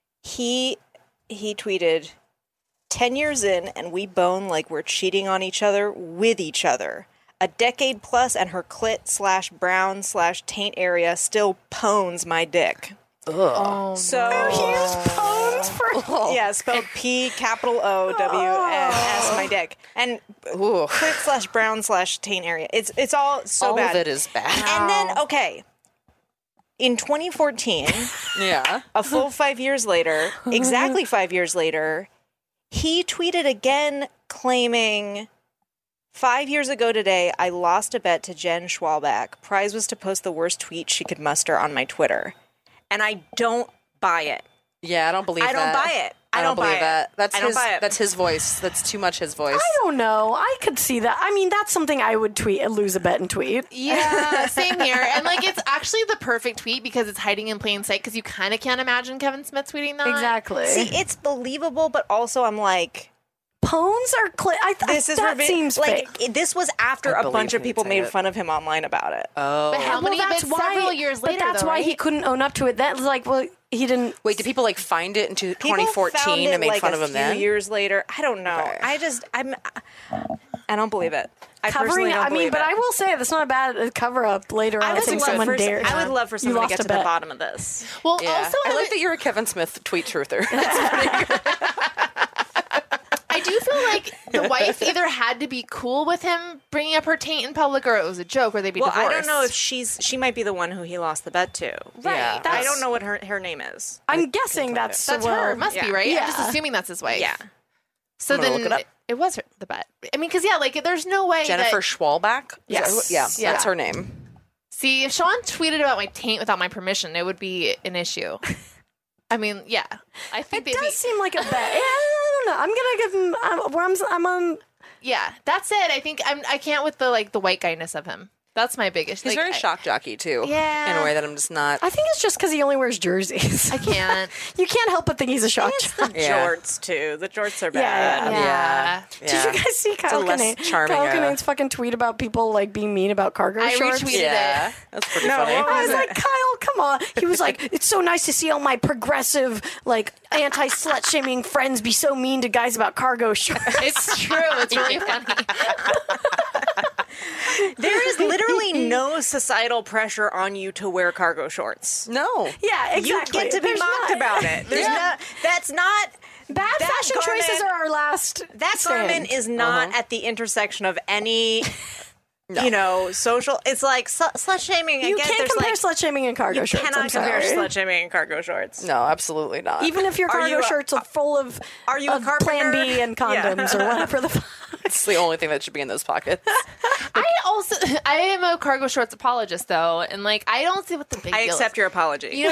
He he tweeted, ten years in and we bone like we're cheating on each other with each other. A decade plus and her clit slash brown slash taint area still pones my dick. Oh, So He used phones for. yeah, spelled P capital O W N S my dick. And Ooh. clit slash brown slash taint area. It's it's all so All bad. of it is bad. And then okay. In twenty fourteen, Yeah. a full five years later, exactly five years later, he tweeted again claiming, five years ago today, I lost a bet to Jen Schwalbach. Prize was to post the worst tweet she could muster on my Twitter. And I don't buy it. Yeah, I don't believe I don't that. buy it. I I don't don't believe buy it. that. That's I don't his buy it. that's his voice. That's too much his voice. I don't know. I could see that. I mean, that's something I would tweet, lose a bet and tweet. yeah, same here. And like, it's actually the perfect tweet because it's hiding in plain sight because you kind of can't imagine Kevin Smith tweeting that. Exactly. See, it's believable, but also I'm like, Pones are. Cli- I th- this is that revi- seems like fake. it- this was after I a bunch believe of he'd people say made it. fun of him online about it. Oh. But how many that's bits several years later? But that's though, why he right? couldn't own up to it. That's like, well, he didn't. Wait, did people like find it in two- People twenty found fourteen it, and made like, fun a of him few then? years later. I don't know. Okay. I just I'm I don't believe it. I Covering, personally don't I mean, believe but it. I will say that's not a bad cover up later on. I I would think love someone for, dared. I would love for You someone to lost get a to the bet. bottom of this. Well, Yeah. also, I I, like would- that you're a Kevin Smith tweet truther. That's pretty good. I do feel like the wife either had to be cool with him bringing up her taint in public, or it was a joke, or they'd be Well, divorced. I don't know if she's she might be the one who he lost the bet to. Right, I that's- don't know what her her name is. I'm guessing that's that's well, her. It must be yeah. right. I'm just Yeah. assuming that's his wife. Yeah. So I'm gonna then look it up. it was her, the bet. I mean, because yeah, like there's no way. Jennifer That, Schwalbach? Is Yes. that who- Yeah, Yeah. that's her name. see, if Sean tweeted about my taint without my permission, it would be an issue. I mean, yeah, I think It they'd does be. seem like a bet. Yeah, I don't know. I'm gonna give him. I'm, where I'm, I'm on. Yeah, that's it. I think I'm. I can't with the like the white guyness of him. That's my biggest. He's like, very I- shock jockey too. Yeah. In a way that I'm just not. I think it's just because he only wears jerseys. I can't. You can't help but think he's a shock jock. Yeah. Jorts too. The jorts are Yeah, bad. yeah. Yeah. Did Yeah. you guys see Kyle less Kinane- charming, Kyle uh, Kinane's fucking tweet about people like being mean about cargo I shorts? retweeted Yeah. it. That's pretty No, funny. what I was was like, Kyle, come on. He was like, it's so nice to see all my progressive, like, anti-slut shaming friends be so mean to guys about cargo shorts. It's true. It's really funny. There is literally no societal pressure on you to wear cargo shorts. No. Yeah, exactly. You get to be There's mocked not- about it. There's Yeah. not. That's not. Bad that fashion garment- choices are our last That stand. garment is not at the intersection of any. You know, social. It's like sl- slut shaming. You I guess can't there's compare like, slut shaming and cargo you shorts. cannot I'm compare sorry. slut shaming and cargo shorts. No, absolutely not. Even if your Are cargo you a- shorts are full of, Are you a of Plan carpenter? B and Yeah. condoms or whatever the fuck. it's the only thing that should be in those pockets. I also, I am a cargo shorts apologist though, and like I don't see what the big I deal accept is. your apology. You know,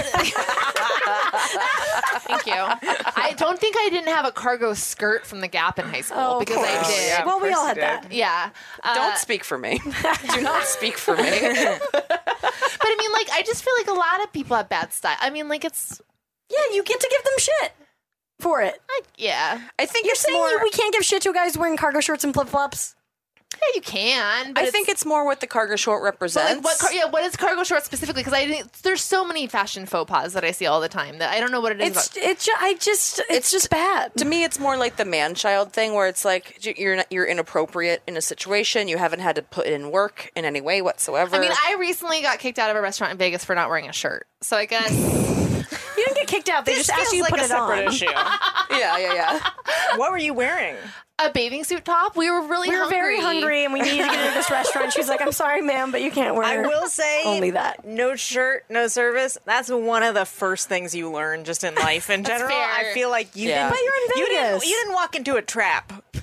thank you. I don't think I didn't have a cargo skirt from the Gap in high school Oh, of because I course. did. Yeah, of Well, we course all you had did. that. Yeah. Uh, Don't speak for me. Do not speak for me. But I mean, like, I just feel like a lot of people have bad style. I mean, like, it's Yeah, you get to give them shit for it. I, yeah, I think You're it's saying more. you, we can't give shit to a guy who's wearing cargo shorts and flip flops? yeah, you can. But I think it's more what the cargo short But represents. like, what? Car- yeah, what is cargo shorts specifically? Because I think there's so many fashion faux pas that I see all the time that I don't know what it is. It's about. it's ju- I just it's, just bad. To me, it's more like the man-child thing, where it's like y- you're not, you're inappropriate in a situation. You haven't had to put in work in any way whatsoever. I mean, I recently got kicked out of a restaurant in Vegas for not wearing a shirt. So I guess You didn't get kicked out. They this just asked feels you to like put a it separate on. issue. yeah, yeah, yeah. What were you wearing? a bathing suit top. We were really We were hungry. very hungry and we needed to get into this restaurant. She's like, I'm sorry, ma'am, but you can't wear I will say only that. No shirt, no service. That's one of the first things you learn just in life in general. fair. I feel like you Yeah. didn't. But you're in You didn't, Vegas. you didn't walk into a trap. But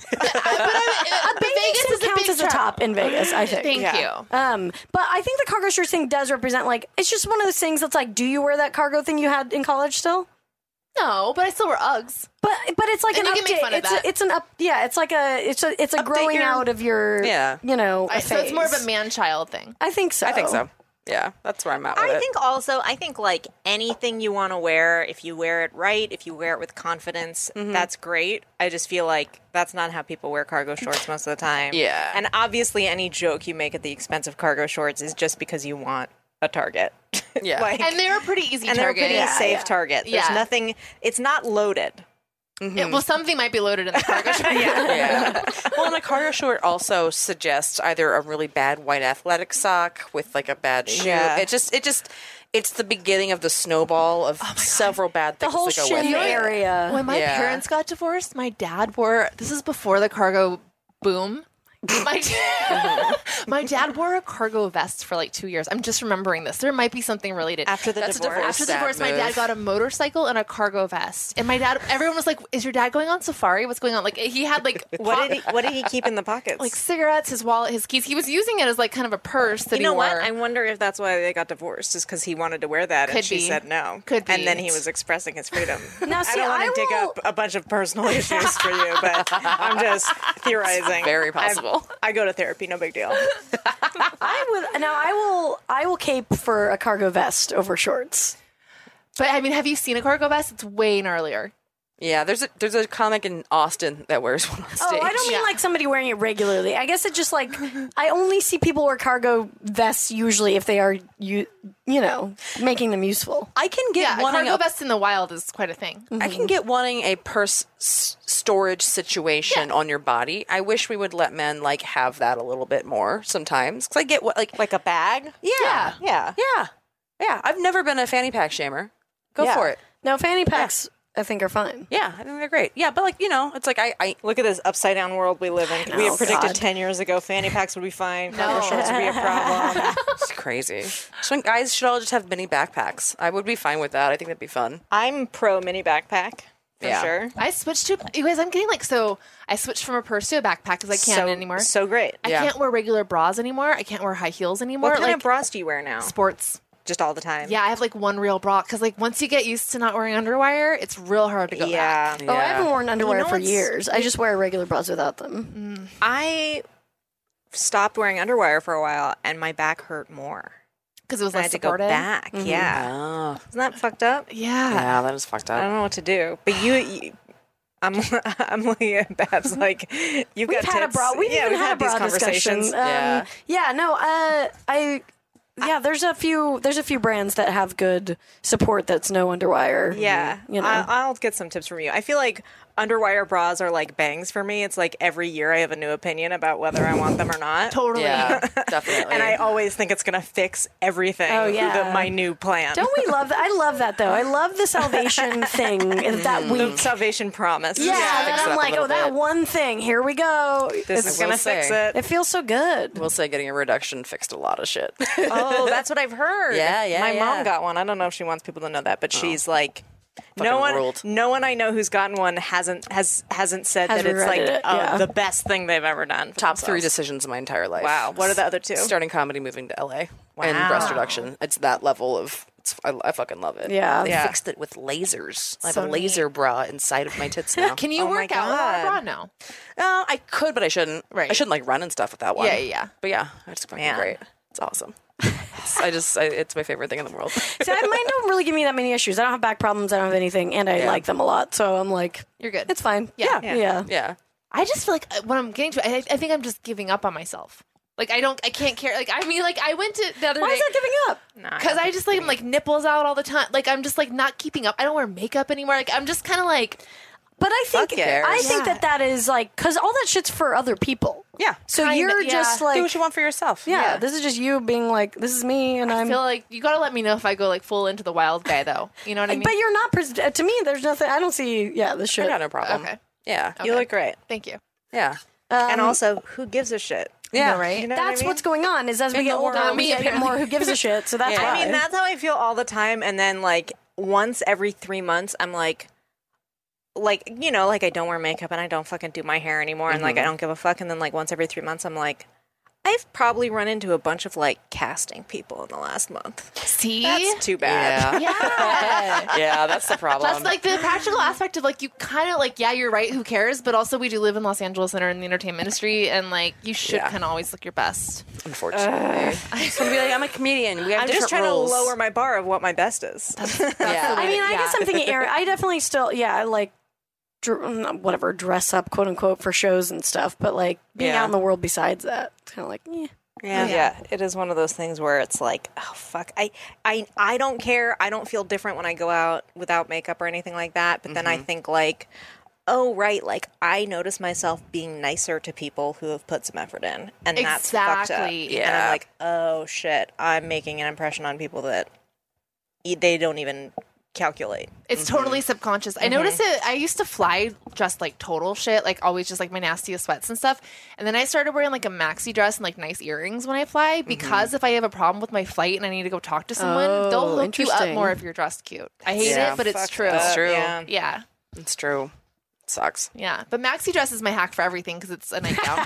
I, A bathing Vegas suit is a counts big as a trap. top in Vegas, I think. Thank Yeah. you. Um, but I think the cargo shirt thing does represent, like, it's just one of those things that's like, do you wear that cargo thing you had in college still? No, but I still wear Uggs. But but it's like And an you can make update. fun of it's that. A, it's an up. Yeah, it's like a it's a it's a growing your- out of your Yeah. you know. I, so it's more of a phase. man-child thing. I think so. I think so. Yeah, that's where I'm at with I it. think also, I think like anything you want to wear, if you wear it right, if you wear it with confidence, that's great. I just feel like that's not how people wear cargo shorts most of the time. Yeah. And obviously, any joke you make at the expense of cargo shorts is just because you want a target. Yeah. like, And they're a pretty easy and they're a target. pretty Yeah, safe yeah. target. There's Yeah. nothing. It's not loaded. Yeah, well, something might be loaded in the cargo short. Yeah. Well, and a cargo short also suggests either a really bad white athletic sock with like a bad shoe. Yeah. It just, it just, it's the beginning of the snowball of several bad The things whole that go shin with it. area. When my Yeah. parents got divorced, my dad wore, this is before the cargo boom. My, my dad wore a cargo vest for like two years. I'm just remembering this. There might be something related. After the That's a divorce. divorce. After the Sad divorce, my move. dad got a motorcycle and a cargo vest. And my dad, everyone was like, "Is your dad going on safari? What's going on?" Like he had like What po- did he? What did he keep in the pockets? like cigarettes, his wallet, his keys. He was using it as like kind of a purse that you know he what? wore. I wonder if that's why they got divorced, is because he wanted to wear that Could and she be. said no. Could be. And then he was expressing his freedom. Now, I see, don't want I to dig will- up a bunch of personal issues for you, but I'm just theorizing. very possible. I, I go to therapy, no big deal. I would now. I will. I will cape for a cargo vest over shorts. but I mean, have you seen a cargo vest? It's way gnarlier. Yeah, there's a there's a comic in Austin that wears one on Oh, stage. I don't mean Yeah. like somebody wearing it regularly. I guess it just like I only see people wear cargo vests usually if they are you you know making them useful. I can get Yeah, a wanting cargo a, vest in the wild is quite a thing. I can get wanting a purse s- storage situation on your body. I wish we would let men like have that a little bit more sometimes. Because I get what like Like a bag? yeah, Yeah. yeah, yeah. I've never been a fanny pack shamer. Go Yeah. for it. No, fanny packs I think are fine. Yeah, I think they're great. Yeah, but like you know, it's like I, I Look at this upside down world we live in. we Oh, have predicted God. ten years ago fanny packs would be fine, cargo No. shorts would be a problem. it's crazy. So guys should all just have mini backpacks. I would be fine with that. I think that'd be fun. I'm pro mini backpack for Yeah. sure. I switched to you guys. I'm getting like so. I switched from a purse to a backpack because I can't so, anymore. So great. I Yeah. can't wear regular bras anymore. I can't wear high heels anymore. What kind like of bras do you wear now? sports. Just all the time? Yeah, I have like one real bra because like once you get used to not wearing underwire, it's real hard to go Yeah. back. Oh, I haven't worn underwear You know for what's- years. I just wear regular bras without them. I stopped wearing underwire for a while, and my back hurt more. Because it was I less had to go supported. back. Yeah, Oh. isn't that fucked up? Yeah. Yeah, that is fucked I up. don't know what to do. But you, you I'm I'm looking at Babs like you've We've got had a tits. bra. We've yeah, even we've had, had, a bra these conversations. discussion. Um, Yeah. yeah. No. Uh, I. Yeah. There's a few. There's a few brands that have good support. That's no underwire. Yeah, You know. I, I'll get some tips from you. I feel like underwire bras are like bangs for me. It's like every year I have a new opinion about whether I want them or not. Totally. Yeah, definitely. And I always think it's going to fix everything. Oh, yeah. the, my new plan. Don't we love that? I love that though. I love the salvation thing that the week. Salvation Promise. Yeah, fix that up I'm a like, little oh, that bit. one thing. Here we go. This It's- is going to will fix say. it. it feels so good. will say getting a reduction fixed a lot of shit. Oh, that's what I've heard. Yeah, yeah, My yeah. mom got one. I don't know if she wants people to know that, but she's like, no Fucking one, ruled. no one I know who's gotten one hasn't has hasn't said Has that it's like regretted it, oh, yeah. the best thing they've ever done. for Top three themselves. decisions of my entire life. Wow. What are the other two? Starting comedy, moving to L A, and Wow. breast reduction. It's that level of. It's, I, I fucking love it. Yeah. They Yeah. fixed it with lasers. I have So a laser bra inside of my tits now. Can you Oh my work out without a God. bra now? Uh, I could, but I shouldn't. Right. I shouldn't like run and stuff with that one. Yeah, yeah, yeah. But yeah, it's fucking Man. great. It's awesome. It's, I just, I, it's my favorite thing in the world. See, I, mine don't really give me that many issues. I don't have back problems. I don't have anything, and I Yeah. like them a lot. So I'm like, You're good. it's fine. Yeah. yeah. yeah. Yeah. I just feel like uh, when I'm getting to it, I, I think I'm just giving up on myself. Like I don't, I can't care. Like I mean, like I went to the other Why day is that giving up? Nah, because I just like I'm like nipples out all the time. Like I'm just like not keeping up. I don't wear makeup anymore. Like I'm just kind of like But I think Fuck cares. I think Yeah. that that is like because all that shit's for other people. Yeah. So Kinda, you're yeah. just Do like, what you want for yourself. yeah, Yeah. this is just you being like, this is me, and I I'm. feel like you gotta let me know if I go like full into the wild guy though. You know what I mean? but you're not. Pres- uh, to me, there's nothing. I don't see. Yeah, this I shit. got no problem. Okay. Yeah. You look great. Thank you. Yeah. and also, who gives a shit? Yeah. know, right? You know what I That's mean? what's going on. Is as we In get the older, world. we get more who gives a shit. So that's Yeah. why. I mean, that's how I feel all the time. And then, like, once every three months, I'm like, like, you know, like I don't wear makeup and I don't fucking do my hair anymore. And, like, I don't give a fuck. And then, like, once every three months, I'm like, I've probably run into a bunch of, like, casting people in the last month. See, That's too bad. Yeah. yeah. Yeah, that's the problem. That's like the practical aspect of like you kind of like yeah you're right, who cares, but also we do live in Los Angeles and are in the entertainment industry, and like you should Yeah. kind of always look your best. Unfortunately. I just want to be like, I'm a comedian. We have I'm different just trying rules. to lower my bar of what my best is. Yeah. I mean, I Yeah. guess I'm thinking, Aaron. I definitely still, yeah, I like dr- whatever dress up, quote unquote, for shows and stuff. But like being Yeah. out in the world besides that, it's kind of like, yeah. Yeah. yeah, it is one of those things where it's like, oh fuck, I, I, I don't care. I don't feel different when I go out without makeup or anything like that. But then I think like, oh right, like I notice myself being nicer to people who have put some effort in, and that's fucked up. Exactly. And I'm Yeah. like, oh shit, I'm making an impression on people that e- they don't even calculate. It's totally subconscious. I noticed it. I used to fly dressed like total shit, like always just like my nastiest sweats and stuff. And then I started wearing like a maxi dress and like nice earrings when I fly because if I have a problem with my flight and I need to go talk to someone, Oh, they'll hook you up interesting. more if you're dressed cute. I hate Yeah, it, but it's Fuck true. up, true. Yeah. Yeah. It's true. It sucks. Yeah. But maxi dress is my hack for everything because it's a nightgown.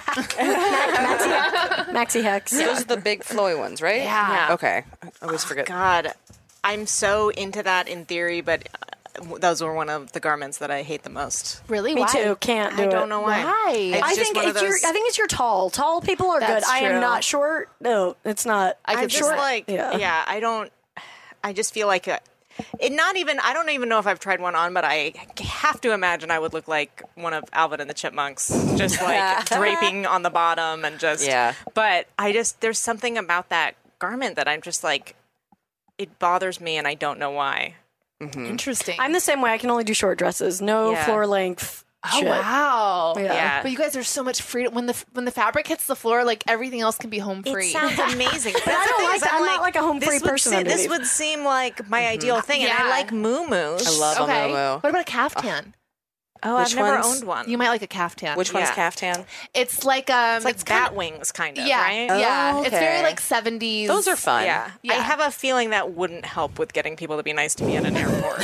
Maxi Hex. Those are the big flowy ones, right? Yeah. Okay. I always forget. God, I'm so into that in theory, but uh, those were one of the garments that I hate the most. Really? Me Why? too. Can't do I it. don't know why. Why? It's I just think one of it's your. those- I think it's your tall. Tall people are That's good. I am true. not short. No, it's not. I I'm could just short. like, Yeah. yeah. I don't. I just feel like a, it. Not even. I don't even know if I've tried one on, but I have to imagine I would look like one of Alvin and the Chipmunks, just like draping on the bottom and just. Yeah. But I just there's something about that garment that I'm just like, it bothers me, and I don't know why. Interesting. I'm the same way. I can only do short dresses. No Yeah. floor length. Oh shit. wow! Yeah. Yeah. But you guys are so much freedom when the when the fabric hits the floor. Like everything else can be home free. It sounds amazing. But I that's the don't thing like is that. I'm not like a home this free would person se- this underneath. would seem like my ideal thing, and I Yeah. like moo-moos. I love okay. a moo What about a caftan? Oh, Which I've never ones? owned one. You might like a caftan. Which one's Yeah. caftan? It's like um, It's like kind bat of- wings, kind of, yeah, right? yeah. Oh, It's very okay. like seventies. Those are fun. Yeah. Yeah. I have a feeling that wouldn't help with getting people to be nice to me at an airport.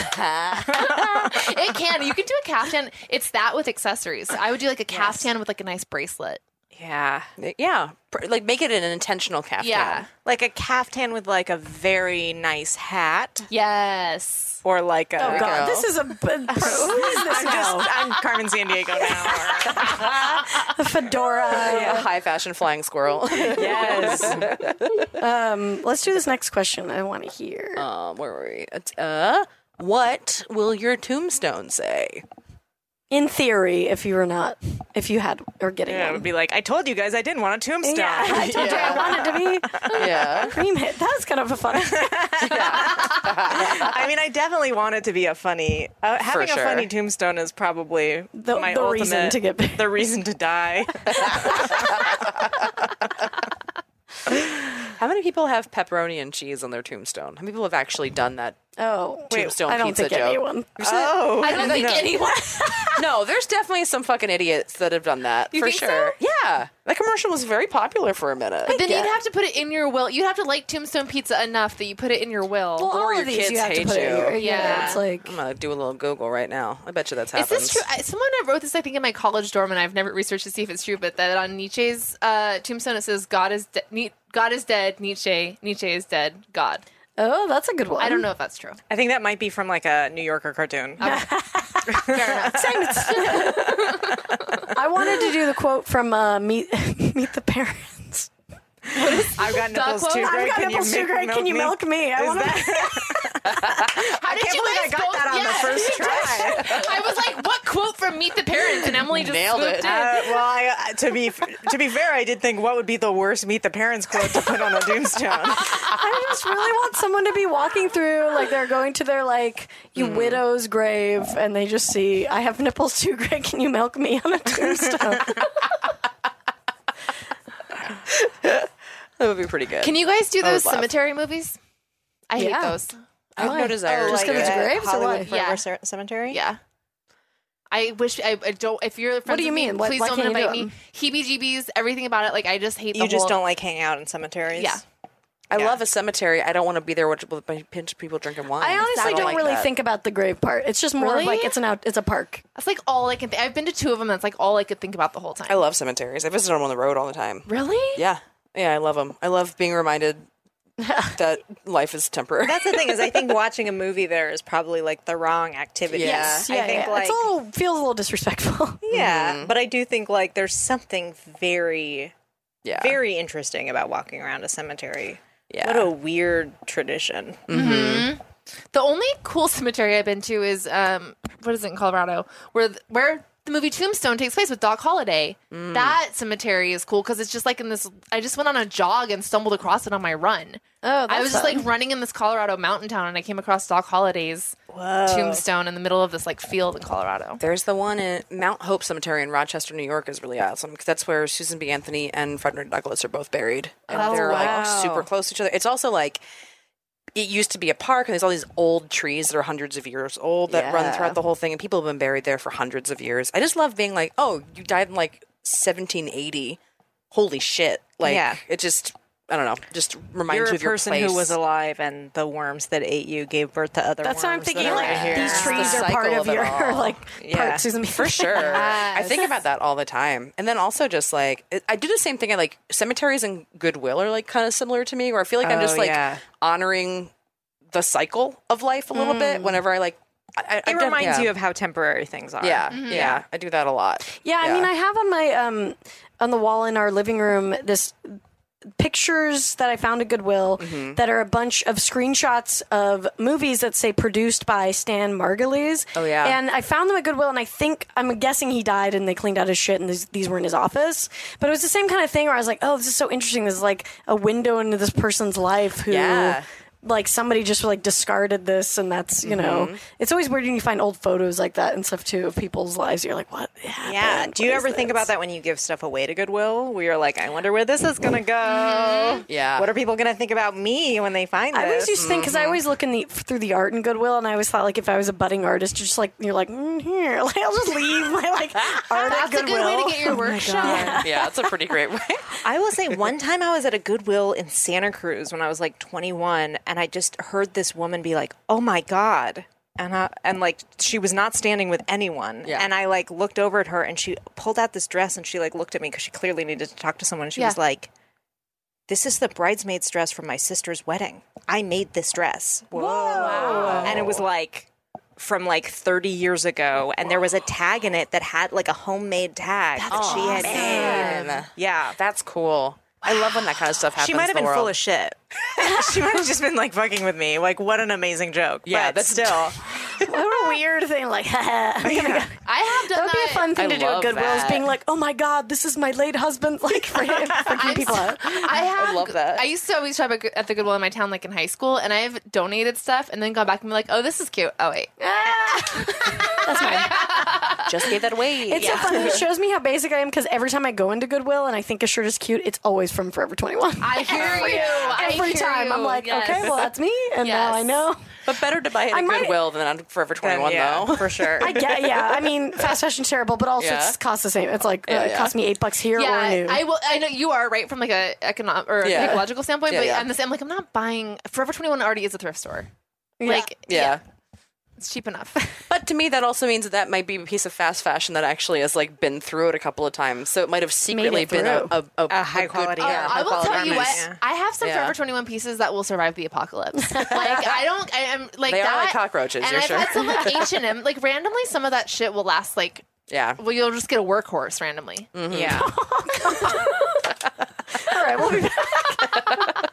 It can. You can do a caftan. It's that with accessories. I would do like a caftan with like a nice bracelet. Yeah. Yeah, pr- like make it an intentional caftan. Yeah. Like a caftan with like a very nice hat. Yes. Or like a. Oh God, go. this is a. Who is this I'm now? just, I'm Carmen Sandiego now. A fedora. Yeah, high fashion flying squirrel. Yes. Um, let's do this next question. I want to hear. um, where were we? Uh, what will your tombstone say? In theory, if you were not, if you had or getting Yeah, it one. would be like, I told you guys I didn't want a tombstone. Yeah, I told you I wanted to be Yeah. cream hit. That was kind of a fun. I mean, I definitely want it to be a funny. Uh, having sure. a funny tombstone is probably The- my the ultimate, reason to get big. the reason to die. How many people have pepperoni and cheese on their tombstone? How many people have actually done that Oh, tombstone I don't pizza think joke? anyone. Oh, I don't think anyone. No, there's definitely some fucking idiots that have done that You for think so? sure. Yeah, that commercial was very popular for a minute. But then you'd have to put it in your will. You'd have to like Tombstone Pizza enough that you put it in your will. Well, all Or of your these kids you have to hate put in you. your, yeah. Yeah. It's like I'm gonna do a little Google right now. I bet you that's Is happens. this true? I- Someone wrote this, I think, in my college dorm, and I've never researched to see if it's true. But that on Nietzsche's uh, tombstone, it says, "God is de- Ni- God is dead. Nietzsche. Nietzsche is dead. God." oh, that's a good one. I don't know if that's true. I think that might be from like a New Yorker cartoon. Fair enough. I wanted to do the quote from uh, Meet Meet the Parents. I've got nipples quote? too I've great. I've got Can nipples you too great. milk Can you me? milk me? I Is want that- How did can't you believe I guys got both- that on the yeah. first try. I was like, "What quote from Meet the Parents?" And Emily just Nailed swooped it. in. Uh, well, I, uh, to be to be fair, I did think what would be the worst Meet the Parents quote to put on a tombstone. I just really want someone to be walking through, like they're going to their like you widow's grave, and they just see, "I have nipples too great. Can you milk me?" on a tombstone. That would be pretty good. Can you guys do I would those laugh. cemetery movies? I hate Yeah. those. I have no desire. Just to 'cause do it's it. graves or Hollywood what? Forever Yeah. Cer- Cemetery. Yeah. I wish I, I don't. If you're friends What do you with me, mean? Why- please why don't can't you invite do me. Heebie-jeebies, everything about it. Like I just hate. You the just whole, don't like hanging out in cemeteries. Yeah. I Yeah. love a cemetery. I don't want to be there with with a bunch of people drinking wine. I honestly don't, like really that. think about the grave part. It's just more Really? of like it's an out. It's a park. That's like all I can. Th- I've been to two of them. That's like all I could think about the whole time. I love cemeteries. I visit them on the road all the time. Really? Yeah, yeah, I love them. I love being reminded that life is temporary. That's the thing is, I think watching a movie there is probably like the wrong activity. Yeah. Yes, I yeah, think yeah. like it's a little feels a little disrespectful. yeah, but I do think like there's something very, yeah, very interesting about walking around a cemetery. yeah. What a weird tradition. The only cool cemetery I've been to is um, what is it in Colorado, where th- where the movie Tombstone takes place with Doc Holliday. Mm. That cemetery is cool because it's just like in this. I just went on a jog and stumbled across it on my run. Oh, I was just like running in this Colorado mountain town and I came across Doc Holliday's tombstone in the middle of this like field in Colorado. There's the one in Mount Hope Cemetery in Rochester, New York, is really awesome because that's where Susan B. Anthony and Frederick Douglass are both buried, and Oh, they're like wow. super close to each other. It's also like it used to be a park, and there's all these old trees that are hundreds of years old that run Yeah. throughout the whole thing, and people have been buried there for hundreds of years. I just love being like, oh, you died in like seventeen eighty. Holy shit! Like, Yeah. it just. I don't know. Just reminds You're you a of your person place. who was alive, and the worms that ate you gave birth to other That's worms. what I'm thinking. that are Like right here. these It's the trees are part cycle of of it your all. like Yeah. part Susan B. For sure. I think about that all the time. And then also just like, it- I do the same thing. I like cemeteries and Goodwill are like kind of similar to me, where I feel like I'm just Oh, like yeah. honoring the cycle of life a little bit whenever I like. I, I, It I've done- reminds yeah. you of how temporary things are. Yeah, yeah. I do that a lot. Yeah, I mean, I have on my um on the wall in our living room this pictures that I found at Goodwill Mm-hmm. that are a bunch of screenshots of movies that say produced by Stan Margulies. Oh, yeah. And I found them at Goodwill, and I think I'm guessing he died and they cleaned out his shit, and these, these were in his office. But it was the same kind of thing where I was like, oh, this is so interesting. This is like a window into this person's life who. Yeah. Like somebody just like discarded this, and that's you know, Mm-hmm. it's always weird when you find old photos like that and stuff too of people's lives. You're like, what? happened? Yeah. Do you What ever is think this? about that when you give stuff away to Goodwill? Where you're like, I wonder where this is gonna go. Yeah. What are people gonna think about me when they find this? I always used to think because I always look in the through the art in Goodwill, and I always thought like if I was a budding artist, just like you're like mm, here, like I'll just leave my like art at That's a Goodwill. good way to get your work shot. Yeah, that's a pretty great way. I will say one time I was at a Goodwill in Santa Cruz when I was like twenty-one, and I just heard this woman be like, "Oh my god, And I, and like she was not standing with anyone, Yeah. and I like looked over at her, and she pulled out this dress, and she like looked at me because she clearly needed to talk to someone. And she Yeah. was like, "This is the bridesmaid's dress from my sister's wedding. I made this dress." Whoa! Wow. And it was like from like thirty years ago, and there was a tag in it that had like a homemade tag that she had made. Man. Yeah, That's cool. I love when that kind of stuff happens she might have in the been world. full of shit. She might have just been like fucking with me. Like, what an amazing joke. Yeah, but that's- still. What a weird thing. Like, I'm gonna go. I have done That would be a that. fun thing I to do at love Goodwill is that. being like, oh my God, this is my late husband. Like, for him, freaking people out. I have. love that. I used to always shop at at the Goodwill in my town, like in high school, and I've donated stuff and then gone back and be like, "Oh, this is cute." Oh wait, That's fine. Just gave that away. It's so funny. It shows me how basic I am because every time I go into Goodwill and I think a shirt is cute, it's always from Forever twenty-one. I hear you. I Every hear time you. I'm like, Yes. okay, well that's me, and now Yes. I know. But better to buy it I at might- Goodwill than on Forever twenty-one, yeah, though. for sure. I get, yeah. I mean, fast fashion's terrible, but also Yeah. it costs the same. It's like uh, Yeah, it yeah. costs me eight bucks here or Yeah, new. I will. I know you are right from like a economic or Yeah. ecological standpoint, Yeah, but yeah. I'm the same. Like, I'm not buying Forever twenty-one. Already is a thrift store. Like, Yeah. it's cheap enough. But to me, that also means that that might be a piece of fast fashion that actually has like been through it a couple of times. So it might have secretly it been a, a, a, A high good- quality, Oh, yeah. I will quality tell you garments. what. Yeah. I have some Yeah. Forever twenty-one pieces that will survive the apocalypse. like I don't. I am like They are that, like cockroaches, And you're I've sure. had some like H and M. Like randomly, some of that shit will last. Like, Yeah. well, you'll just get a workhorse randomly. Yeah. All right, we'll be back.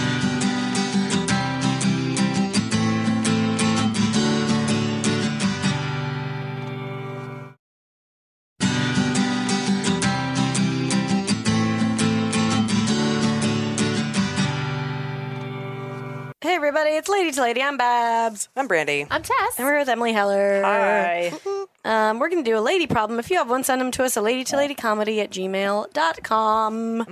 Hey everybody, it's Lady to Lady. I'm Babs. I'm Brandy. I'm Tess. And we're with Emily Heller. Hi. Um, we're going to do a lady problem. If you have one, send them to us at lady to lady comedy at gmail dot com.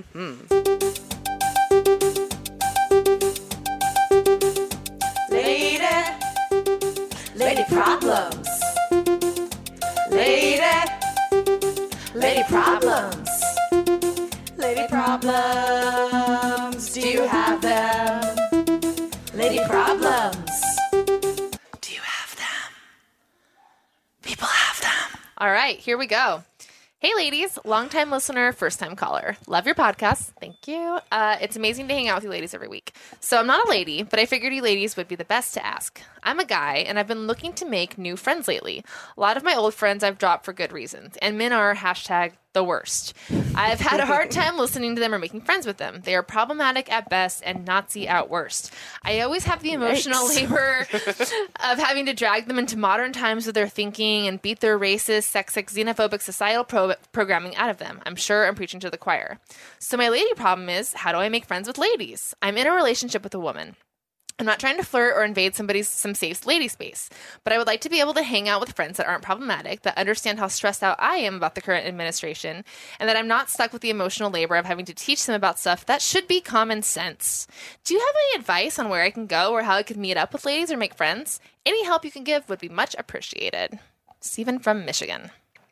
Lady. Lady problems. Lady. Lady problems. Lady problems. Do you have them? Lady problems. Do you have them? People have them. All right, here we go. Hey, ladies, longtime listener, first time caller. Love your podcast. Thank you. Uh, it's amazing to hang out with you ladies every week. So, I'm not a lady, but I figured you ladies would be the best to ask. I'm a guy, and I've been looking to make new friends lately. A lot of my old friends I've dropped for good reasons, and men are hashtag the worst. I've had a hard time listening to them or making friends with them. They are problematic at best and Nazi at worst. I always have the emotional labor of having to drag them into modern times with their thinking and beat their racist, sexist, xenophobic societal pro- programming out of them. I'm sure I'm preaching to the choir. So my lady problem is, how do I make friends with ladies? I'm in a relationship with a woman. I'm not trying to flirt or invade somebody's some safe lady space, but I would like to be able to hang out with friends that aren't problematic, that understand how stressed out I am about the current administration, and that I'm not stuck with the emotional labor of having to teach them about stuff that should be common sense. Do you have any advice on where I can go or how I could meet up with ladies or make friends? Any help you can give would be much appreciated. Stephen from Michigan.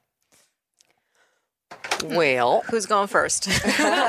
Well, Who's going first? uh,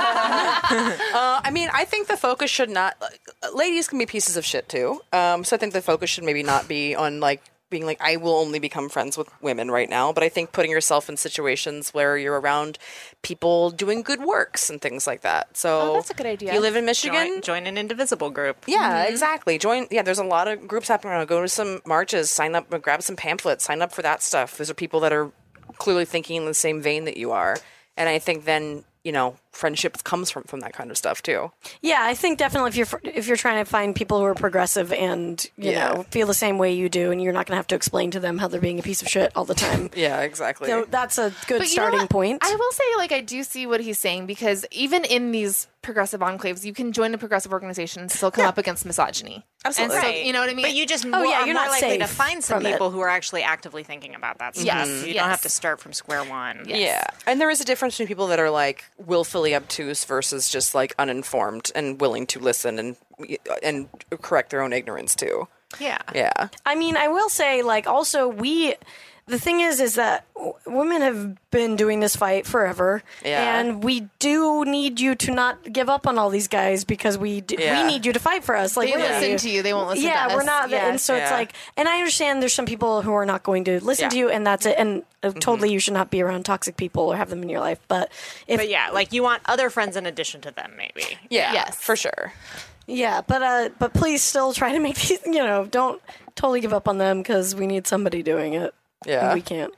I mean, I think the focus should not. Uh, ladies can be pieces of shit too. Um, so I think the focus should maybe not be on like being like I will only become friends with women right now. But I think putting yourself in situations where you're around people doing good works and things like that. So Oh, that's a good idea. If you live in Michigan, join, join an indivisible group. yeah, exactly. Join. Yeah, there's a lot of groups happening around. Go to some marches, sign up, grab some pamphlets, sign up for that stuff. Those are people that are clearly thinking in the same vein that you are. And I think then, you know, friendship comes from, from that kind of stuff too. Yeah, I think definitely if you're if you're trying to find people who are progressive and you Yeah. know feel the same way you do, and you're not going to have to explain to them how they're being a piece of shit all the time. Yeah, exactly. So that's a good But you know starting what? point. I will say, like, I do see what he's saying because even in these progressive enclaves, you can join a progressive organization and still come up against misogyny. Absolutely. And so, Right. you know what I mean? But you just Oh, more, yeah, are you're more not likely to safe find some from it. people who are actually actively thinking about that stuff. Yes, You yes. don't have to start from square one. Yes. Yeah. And there is a difference between people that are like willfully obtuse versus just like uninformed and willing to listen and and correct their own ignorance too. Yeah. Yeah. I mean, I will say, like, also we. the thing is, is that w- women have been doing this fight forever, Yeah. and we do need you to not give up on all these guys because we d- Yeah. we need you to fight for us. Like They we're not- listen to you. They won't listen yeah, to us. we're not. Yeah. And so it's Yeah. like, and I understand there's some people who are not going to listen Yeah. Mm-hmm. to you, and that's it. And uh, totally, you should not be around toxic people or have them in your life. But if But yeah, like you want other friends in addition to them, maybe. Yeah, Yes. for sure. yeah, but uh, but please still try to make these. You know, don't totally give up on them because we need somebody doing it. Yeah. We can't.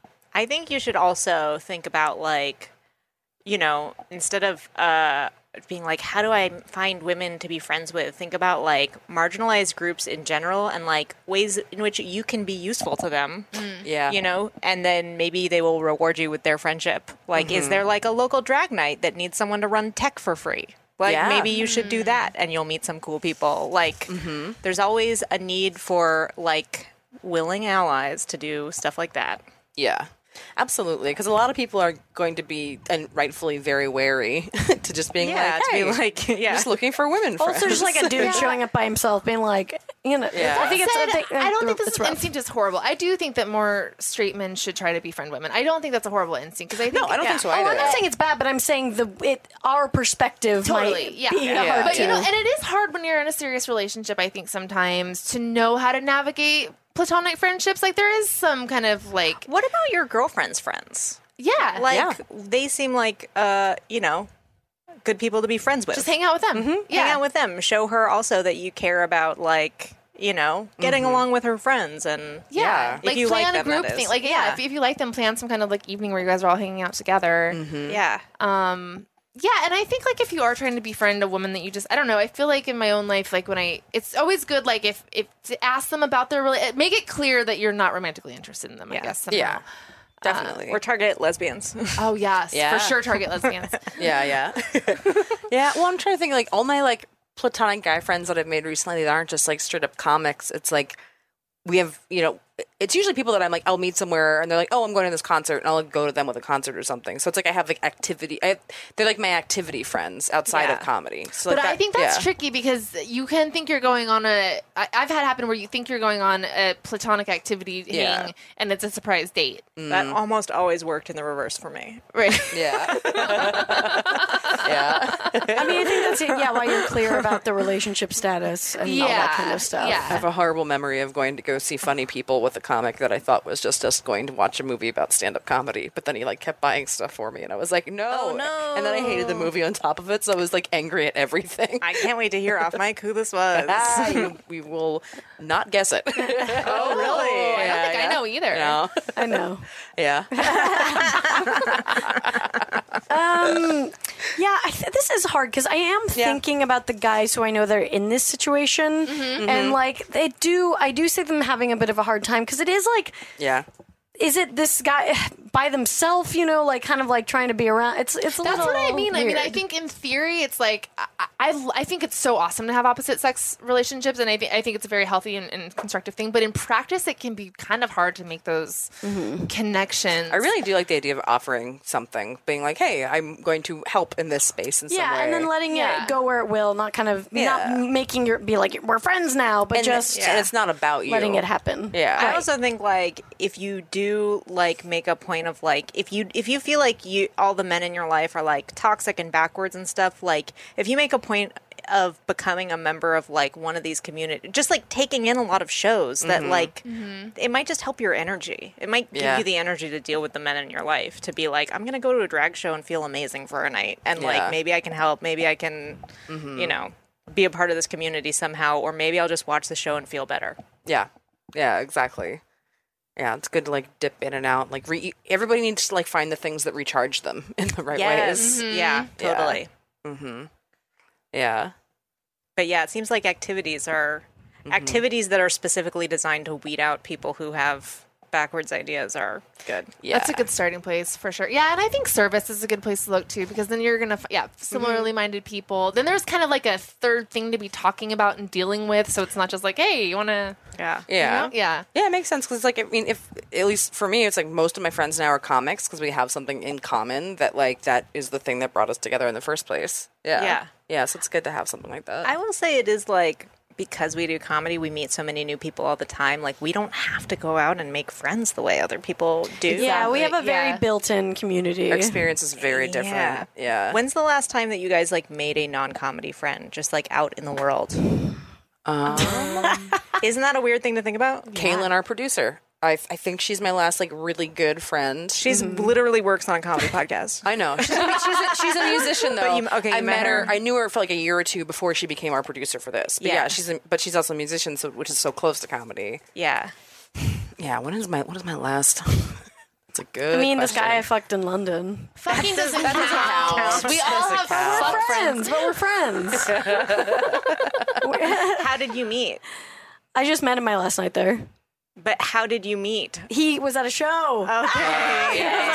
I think you should also think about like, you know, instead of uh, being like, how do I find women to be friends with? Think about like marginalized groups in general and like ways in which you can be useful to them. Yeah. You know, and then maybe they will reward you with their friendship. Like, is there like a local drag night that needs someone to run tech for free? Like, Yeah. maybe you should do that and you'll meet some cool people. Like, there's always a need for like willing allies to do stuff like that. Yeah, absolutely. Because a lot of people are going to be, and rightfully, very wary to just being Yeah, like, to hey, be like, yeah. just looking for women friends. Also, just like a dude showing up by himself, being like, you know, Yeah. I think it's. Said, I, think, I don't think this it's is rough. instinct is horrible. I do think that more straight men should try to befriend women. I don't think that's a horrible instinct because I think No, I don't yeah. think so Oh, either. I'm not saying it's bad, but I'm saying the it our perspective Totally, might yeah. be Yeah. hard But to. you know, and it is hard when you're in a serious relationship. I think sometimes to know how to navigate platonic friendships. Like there is some kind of like, What about your girlfriend's friends? yeah, Like, Yeah. they seem like, uh, you know, good people to be friends with. just hang out with them. Hang Yeah, out with them. Show her also that you care about, like, you know, getting along with her friends. And yeah. Yeah. If Like you plan like a them, group that thing. is. Like yeah, Yeah. If, if you like them, plan some kind of like evening where you guys are all hanging out together. yeah. Um, yeah, and I think like if you are trying to befriend a woman that you just I don't know, I feel like in my own life, like when I it's always good like if if to ask them about their rela- make it clear that you're not romantically interested in them. I Yeah. guess somehow. Yeah, definitely. Or target lesbians. Oh yes, Yeah. for sure. Target lesbians. yeah, yeah. yeah, well, I'm trying to think, like, all my, like, platonic guy friends that I've made recently that aren't just, like, straight up comics. It's, like, we have, you know, it's usually people that I'm, like, I'll meet somewhere, and they're like, oh, I'm going to this concert, and I'll like, go to them with a concert or something. So it's, like, I have, like, activity. I, they're, like, my activity friends outside Yeah. of comedy. So, But like, I that- think that's yeah. tricky because you can think you're going on a. I, I've had happen where you think you're going on a platonic activity Yeah. hang, and it's a surprise date. That almost always worked in the reverse for me. Right. Yeah. yeah. I mean, I think that's it. Yeah, while you're clear about the relationship status and all that kind of stuff. I Yeah. have a horrible memory of going to go see Funny People with a comic that I thought was just us going to watch a movie about stand-up comedy, but then he like kept buying stuff for me, and I was like, no, Oh, no. and then I hated the movie on top of it, so I was like angry at everything. I can't wait to hear off mic who this was. Ah, you- we will not guess it. Oh, really? I don't think I know either. No. I know. Yeah. Yeah, I th- this is hard because I am Yeah. thinking about the guys who I know that are in this situation, and like they do, I do see them having a bit of a hard time because it is like, Yeah. is it this guy by themselves? You know, like kind of like trying to be around. It's it's a That's little what I mean. I mean, I weird. think in theory, it's like I, I, I think it's so awesome to have opposite sex relationships, and I think I think it's a very healthy and, and constructive thing. But in practice, it can be kind of hard to make those connections. I really do like the idea of offering something, being like, hey, I'm going to help in this space in some Yeah, way. and then letting Yeah. it go where it will, not kind of Yeah. not making your be like we're friends now, but and, just and it's not about you. letting it happen. Yeah. I also think like if you do like make a point of like if you if you feel like you all the men in your life are like toxic and backwards and stuff, like if you make a point of becoming a member of like one of these community, just like taking in a lot of shows that like it might just help your energy. It might give Yeah. you the energy to deal with the men in your life to be like, I'm gonna go to a drag show and feel amazing for a night, and Yeah. like maybe I can help, maybe I can, you know, be a part of this community somehow, or maybe I'll just watch the show and feel better. Yeah. Yeah, exactly. Yeah, it's good to like dip in and out. Like re- everybody needs to like find the things that recharge them in the right ways. Yeah, Yeah. totally. Yeah. But yeah, it seems like activities are Mm-hmm. activities that are specifically designed to weed out people who have backwards ideas are good. Yeah. That's a good starting place for sure. Yeah, and I think service is a good place to look too because then you're gonna, f- yeah, similarly minded people. Then there's kind of like a third thing to be talking about and dealing with, so it's not just like, hey, you want to, Yeah. Yeah. you know? yeah, Yeah, it makes sense because, like, I mean, if at least for me, it's like most of my friends now are comics because we have something in common that, like, that is the thing that brought us together in the first place. Yeah, Yeah. yeah. So it's good to have something like that. I will say it is like because we do comedy, we meet so many new people all the time. Like, we don't have to go out and make friends the way other people do. Yeah, we have a very Yeah. built-in community. Our experience is very different. Yeah. Yeah. When's the last time that you guys like made a non-comedy friend, just like out in the world? Um, Isn't that a weird thing to think about? Kaylin, our producer. I, I think she's my last like really good friend. She's literally works on a comedy podcast. I know. She's a, she's a, she's a musician though. But you- okay, you I met met her. her. I knew her for like a year or two before she became our producer for this. But yeah, Yeah. she's a, but she's also a musician, so which is so close to comedy. Yeah. Yeah. When is my what is my last? It's a good. I mean, this question. guy I fucked in London. Fucking doesn't that doesn't count. count. We all have fuck Friends, but we're friends. How did you meet? I just met him my last night there. But how did you meet? He was at a show. Okay.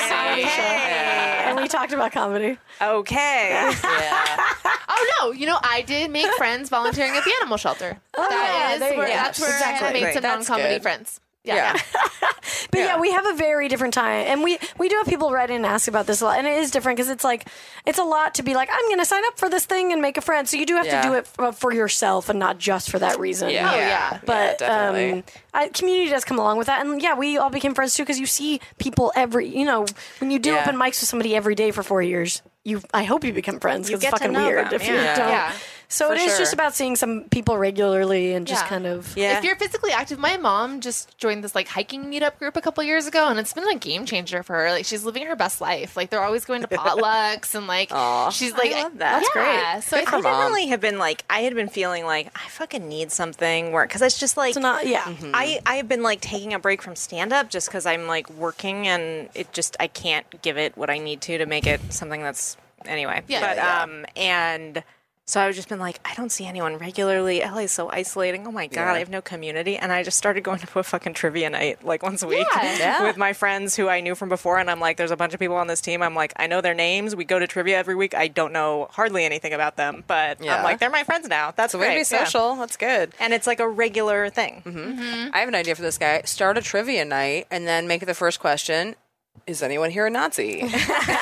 And we talked about comedy. Okay. Yeah. Oh no! You know, I did make friends volunteering at the animal shelter. yeah, that is there you where go. that's where I Exactly. made some That's non-comedy good. friends. Yeah. But yeah. we have a very different time, and we we do have people write in and ask about this a lot, and it is different because it's like it's a lot to be like, I'm going to sign up for this thing and make a friend. So you do have Yeah. to do it for, for yourself and not just for that reason. Yeah. Oh, yeah. But Yeah, definitely. um, I, community does come along with that, and yeah, we all became friends too because you see people every. You know, when you do Yeah. open mics with somebody every day for four years, you I hope you become friends You because it's get to fucking know weird them, if you yeah. don't. Yeah. So For it is sure. just about seeing some people regularly and just Yeah. kind of. Yeah. If you're physically active, my mom just joined this like hiking meetup group a couple years ago, and it's been a game changer for her. Like she's living her best life. Like they're always going to potlucks, and like Aw. she's like, I love that. That's That's great. So I I think definitely have been like, I had been feeling like I fucking need something where, because it's just like, It's not. Yeah. I, I have been like taking a break from stand up just because I'm like working and it just, I can't give it what I need to to make it something that's, anyway. Yeah. But, Yeah. um, and so I've just been like, I don't see anyone regularly. L A is so isolating. Oh my God, Yeah. I have no community. And I just started going to a fucking trivia night like once a week Yeah. Yeah. with my friends who I knew from before. And I'm like, there's a bunch of people on this team. I'm like, I know their names. We go to trivia every week. I don't know hardly anything about them, but Yeah. I'm like, they're my friends now. That's So way to great. be Yeah. social. That's good. And it's like a regular thing. I have an idea for this guy. Start a trivia night and then make it the first question. Is anyone here a Nazi? and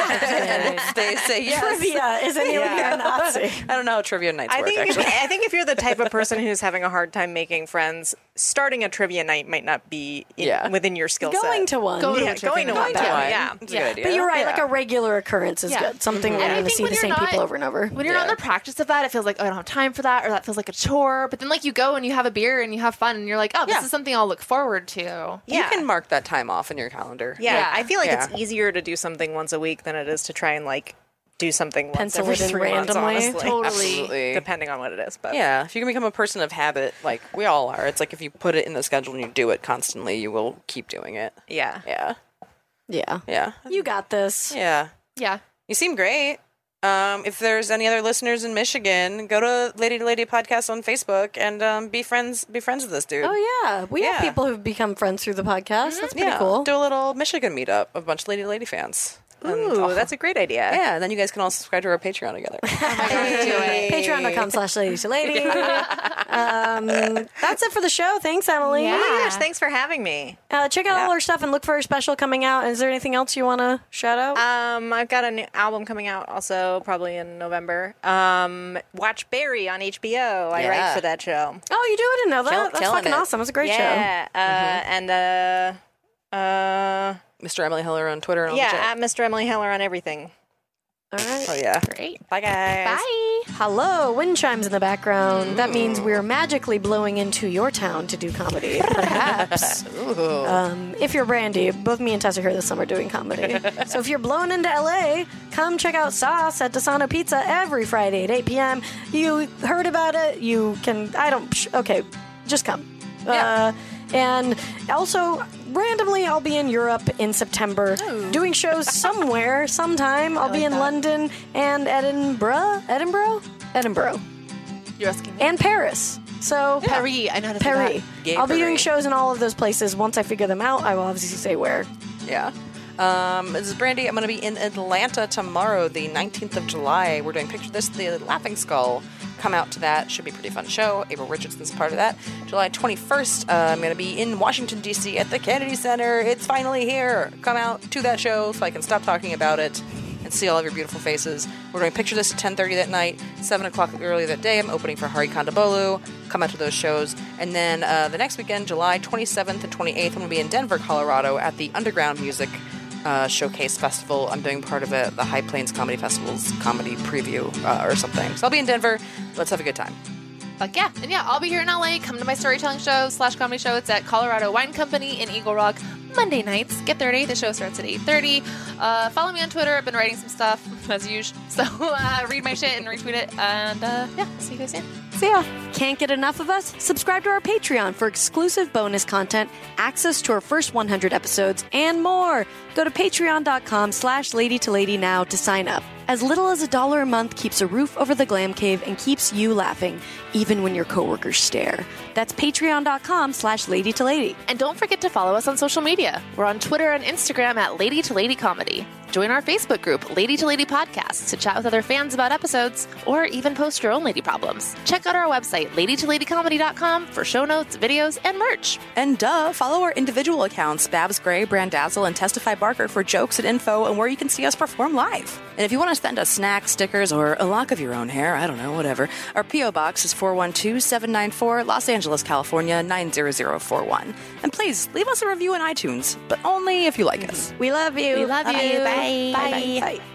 if they say yes. Trivia is anyone here a Nazi? I don't know how trivia nights I work, think, if, actually. I think if you're the type of person who's having a hard time making friends, starting a trivia night might not be in, Yeah. within your skill set. Going to one. Go to Yeah, a trivia going to night. one. Going to Yeah. one. Yeah. It's a Yeah. good idea. But you're right. Yeah. Like a regular occurrence is Yeah. good. Something And where I you're going to think see when the you're same not- people over and over. when you're not in Yeah. the practice of that, it feels like, oh, I don't have time for that, or that feels like a chore. But then, like, you go and you have a beer and you have fun, and you're like, oh, this Yeah. is something I'll look forward to. You Yeah. can mark that time off in your calendar. Yeah, Yeah. I feel like Yeah. it's easier to do something once a week than it is to try and like do something once Pencil every it in three months, randomly. honestly. Totally. Absolutely. Depending on what it is, but Yeah, if you can become a person of habit, like we all are, it's like if you put it in the schedule and you do it constantly, you will keep doing it. yeah. Yeah, Yeah. yeah, You got this. yeah. Yeah. You seem great. Um, if there's any other listeners in Michigan, go to Lady to Lady Podcast on Facebook and um, be friends. Be friends with this dude. Oh, yeah. We have Yeah. people who've become friends through the podcast. That's pretty yeah, cool. do a little Michigan meetup of a bunch of Lady to Lady fans. And- Ooh, oh, that's a great idea. yeah. And then you guys can all subscribe to our Patreon together. Patreon.com slash lady to lady. Um, that's it for the show. Thanks, Emily. Oh my gosh, thanks for having me. Uh, check out all our stuff and look for our special coming out. Is there anything else you want to shout out? Um, I've got a new album coming out also probably in November. Um, watch Barry on H B O. I Yeah. write for that show. oh, you do? I didn't know that. Kill- That's killing fucking it. awesome. It's a great show. Yeah, uh, and uh, uh, Mister Emily Heller on Twitter and all yeah, the shit. at Mister Emily Heller on everything. All right. Oh yeah. Great. Bye, guys. Bye. Hello, wind chimes in the background. That means we're magically blowing into your town to do comedy, perhaps. Um, if you're Brandy, both me and Tess are here this summer doing comedy. So if you're blown into L A, come check out Sauce at Desano Pizza every Friday at eight p.m. You heard about it. You can, I don't, psh, okay, just come. Uh, and also, randomly, I'll be in Europe in September doing shows somewhere, sometime. I'll be in London and Edinburgh. Edinburgh? Edinburgh. You're asking me? And Paris. So, Paris. I know how to say Paris. that. Gay I'll be doing Paris. shows in all of those places. Once I figure them out, I will obviously say where. Yeah. Um, this is Brandy. I'm going to be in Atlanta tomorrow, the nineteenth of July. We're doing Picture This, The Laughing Skull. Come out to that. Should be a pretty fun show. April Richardson's part of that. July twenty-first, uh, I'm going to be in Washington, D C at the Kennedy Center. It's finally here. Come out to that show so I can stop talking about it. and see all of your beautiful faces. We're doing Picture This at ten thirty that night, seven o'clock earlier that day. I'm opening for Hari Kondabolu. Come out to those shows. And then uh, the next weekend, July twenty-seventh and twenty-eighth, I'm going to be in Denver, Colorado at the Underground Music uh, Showcase Festival. I'm doing part of it, the High Plains Comedy Festival's comedy preview uh, or something. So I'll be in Denver. Let's have a good time. Fuck yeah. And yeah, I'll be here in L A. Come to my storytelling show slash comedy show. It's at Colorado Wine Company in Eagle Rock Monday nights. Get there at eight. The show starts at eight thirty. Uh, follow me on Twitter. I've been writing some stuff, as usual. So uh, read my shit and retweet it. And uh, yeah, see you guys soon. See ya. Can't get enough of us? Subscribe to our Patreon for exclusive bonus content, access to our first one hundred episodes, and more. Go to patreon.com slash lady to lady now to sign up. As little as a dollar a month keeps a roof over the glam cave and keeps you laughing, even when your coworkers stare. That's patreon.com slash lady to lady. And don't forget to follow us on social media. We're on Twitter and Instagram at Lady to Lady Comedy. Join our Facebook group, Lady to Lady Podcast, to chat with other fans about episodes, or even post your own lady problems. Check out our website, lady to lady comedy dot com, for show notes, videos, and merch. And duh, follow our individual accounts, Babs Gray, Brandazzle, and Testify Barker for jokes and info and where you can see us perform live. And if you want to send us snacks, stickers, or a lock of your own hair, I don't know, whatever, our P O Box is four one two, seven nine four, Los Angeles, California, nine zero zero four one. And please, leave us a review on iTunes, but only if you like us. We love you. We love you. Bye. Bye. Bye. Bye. Bye.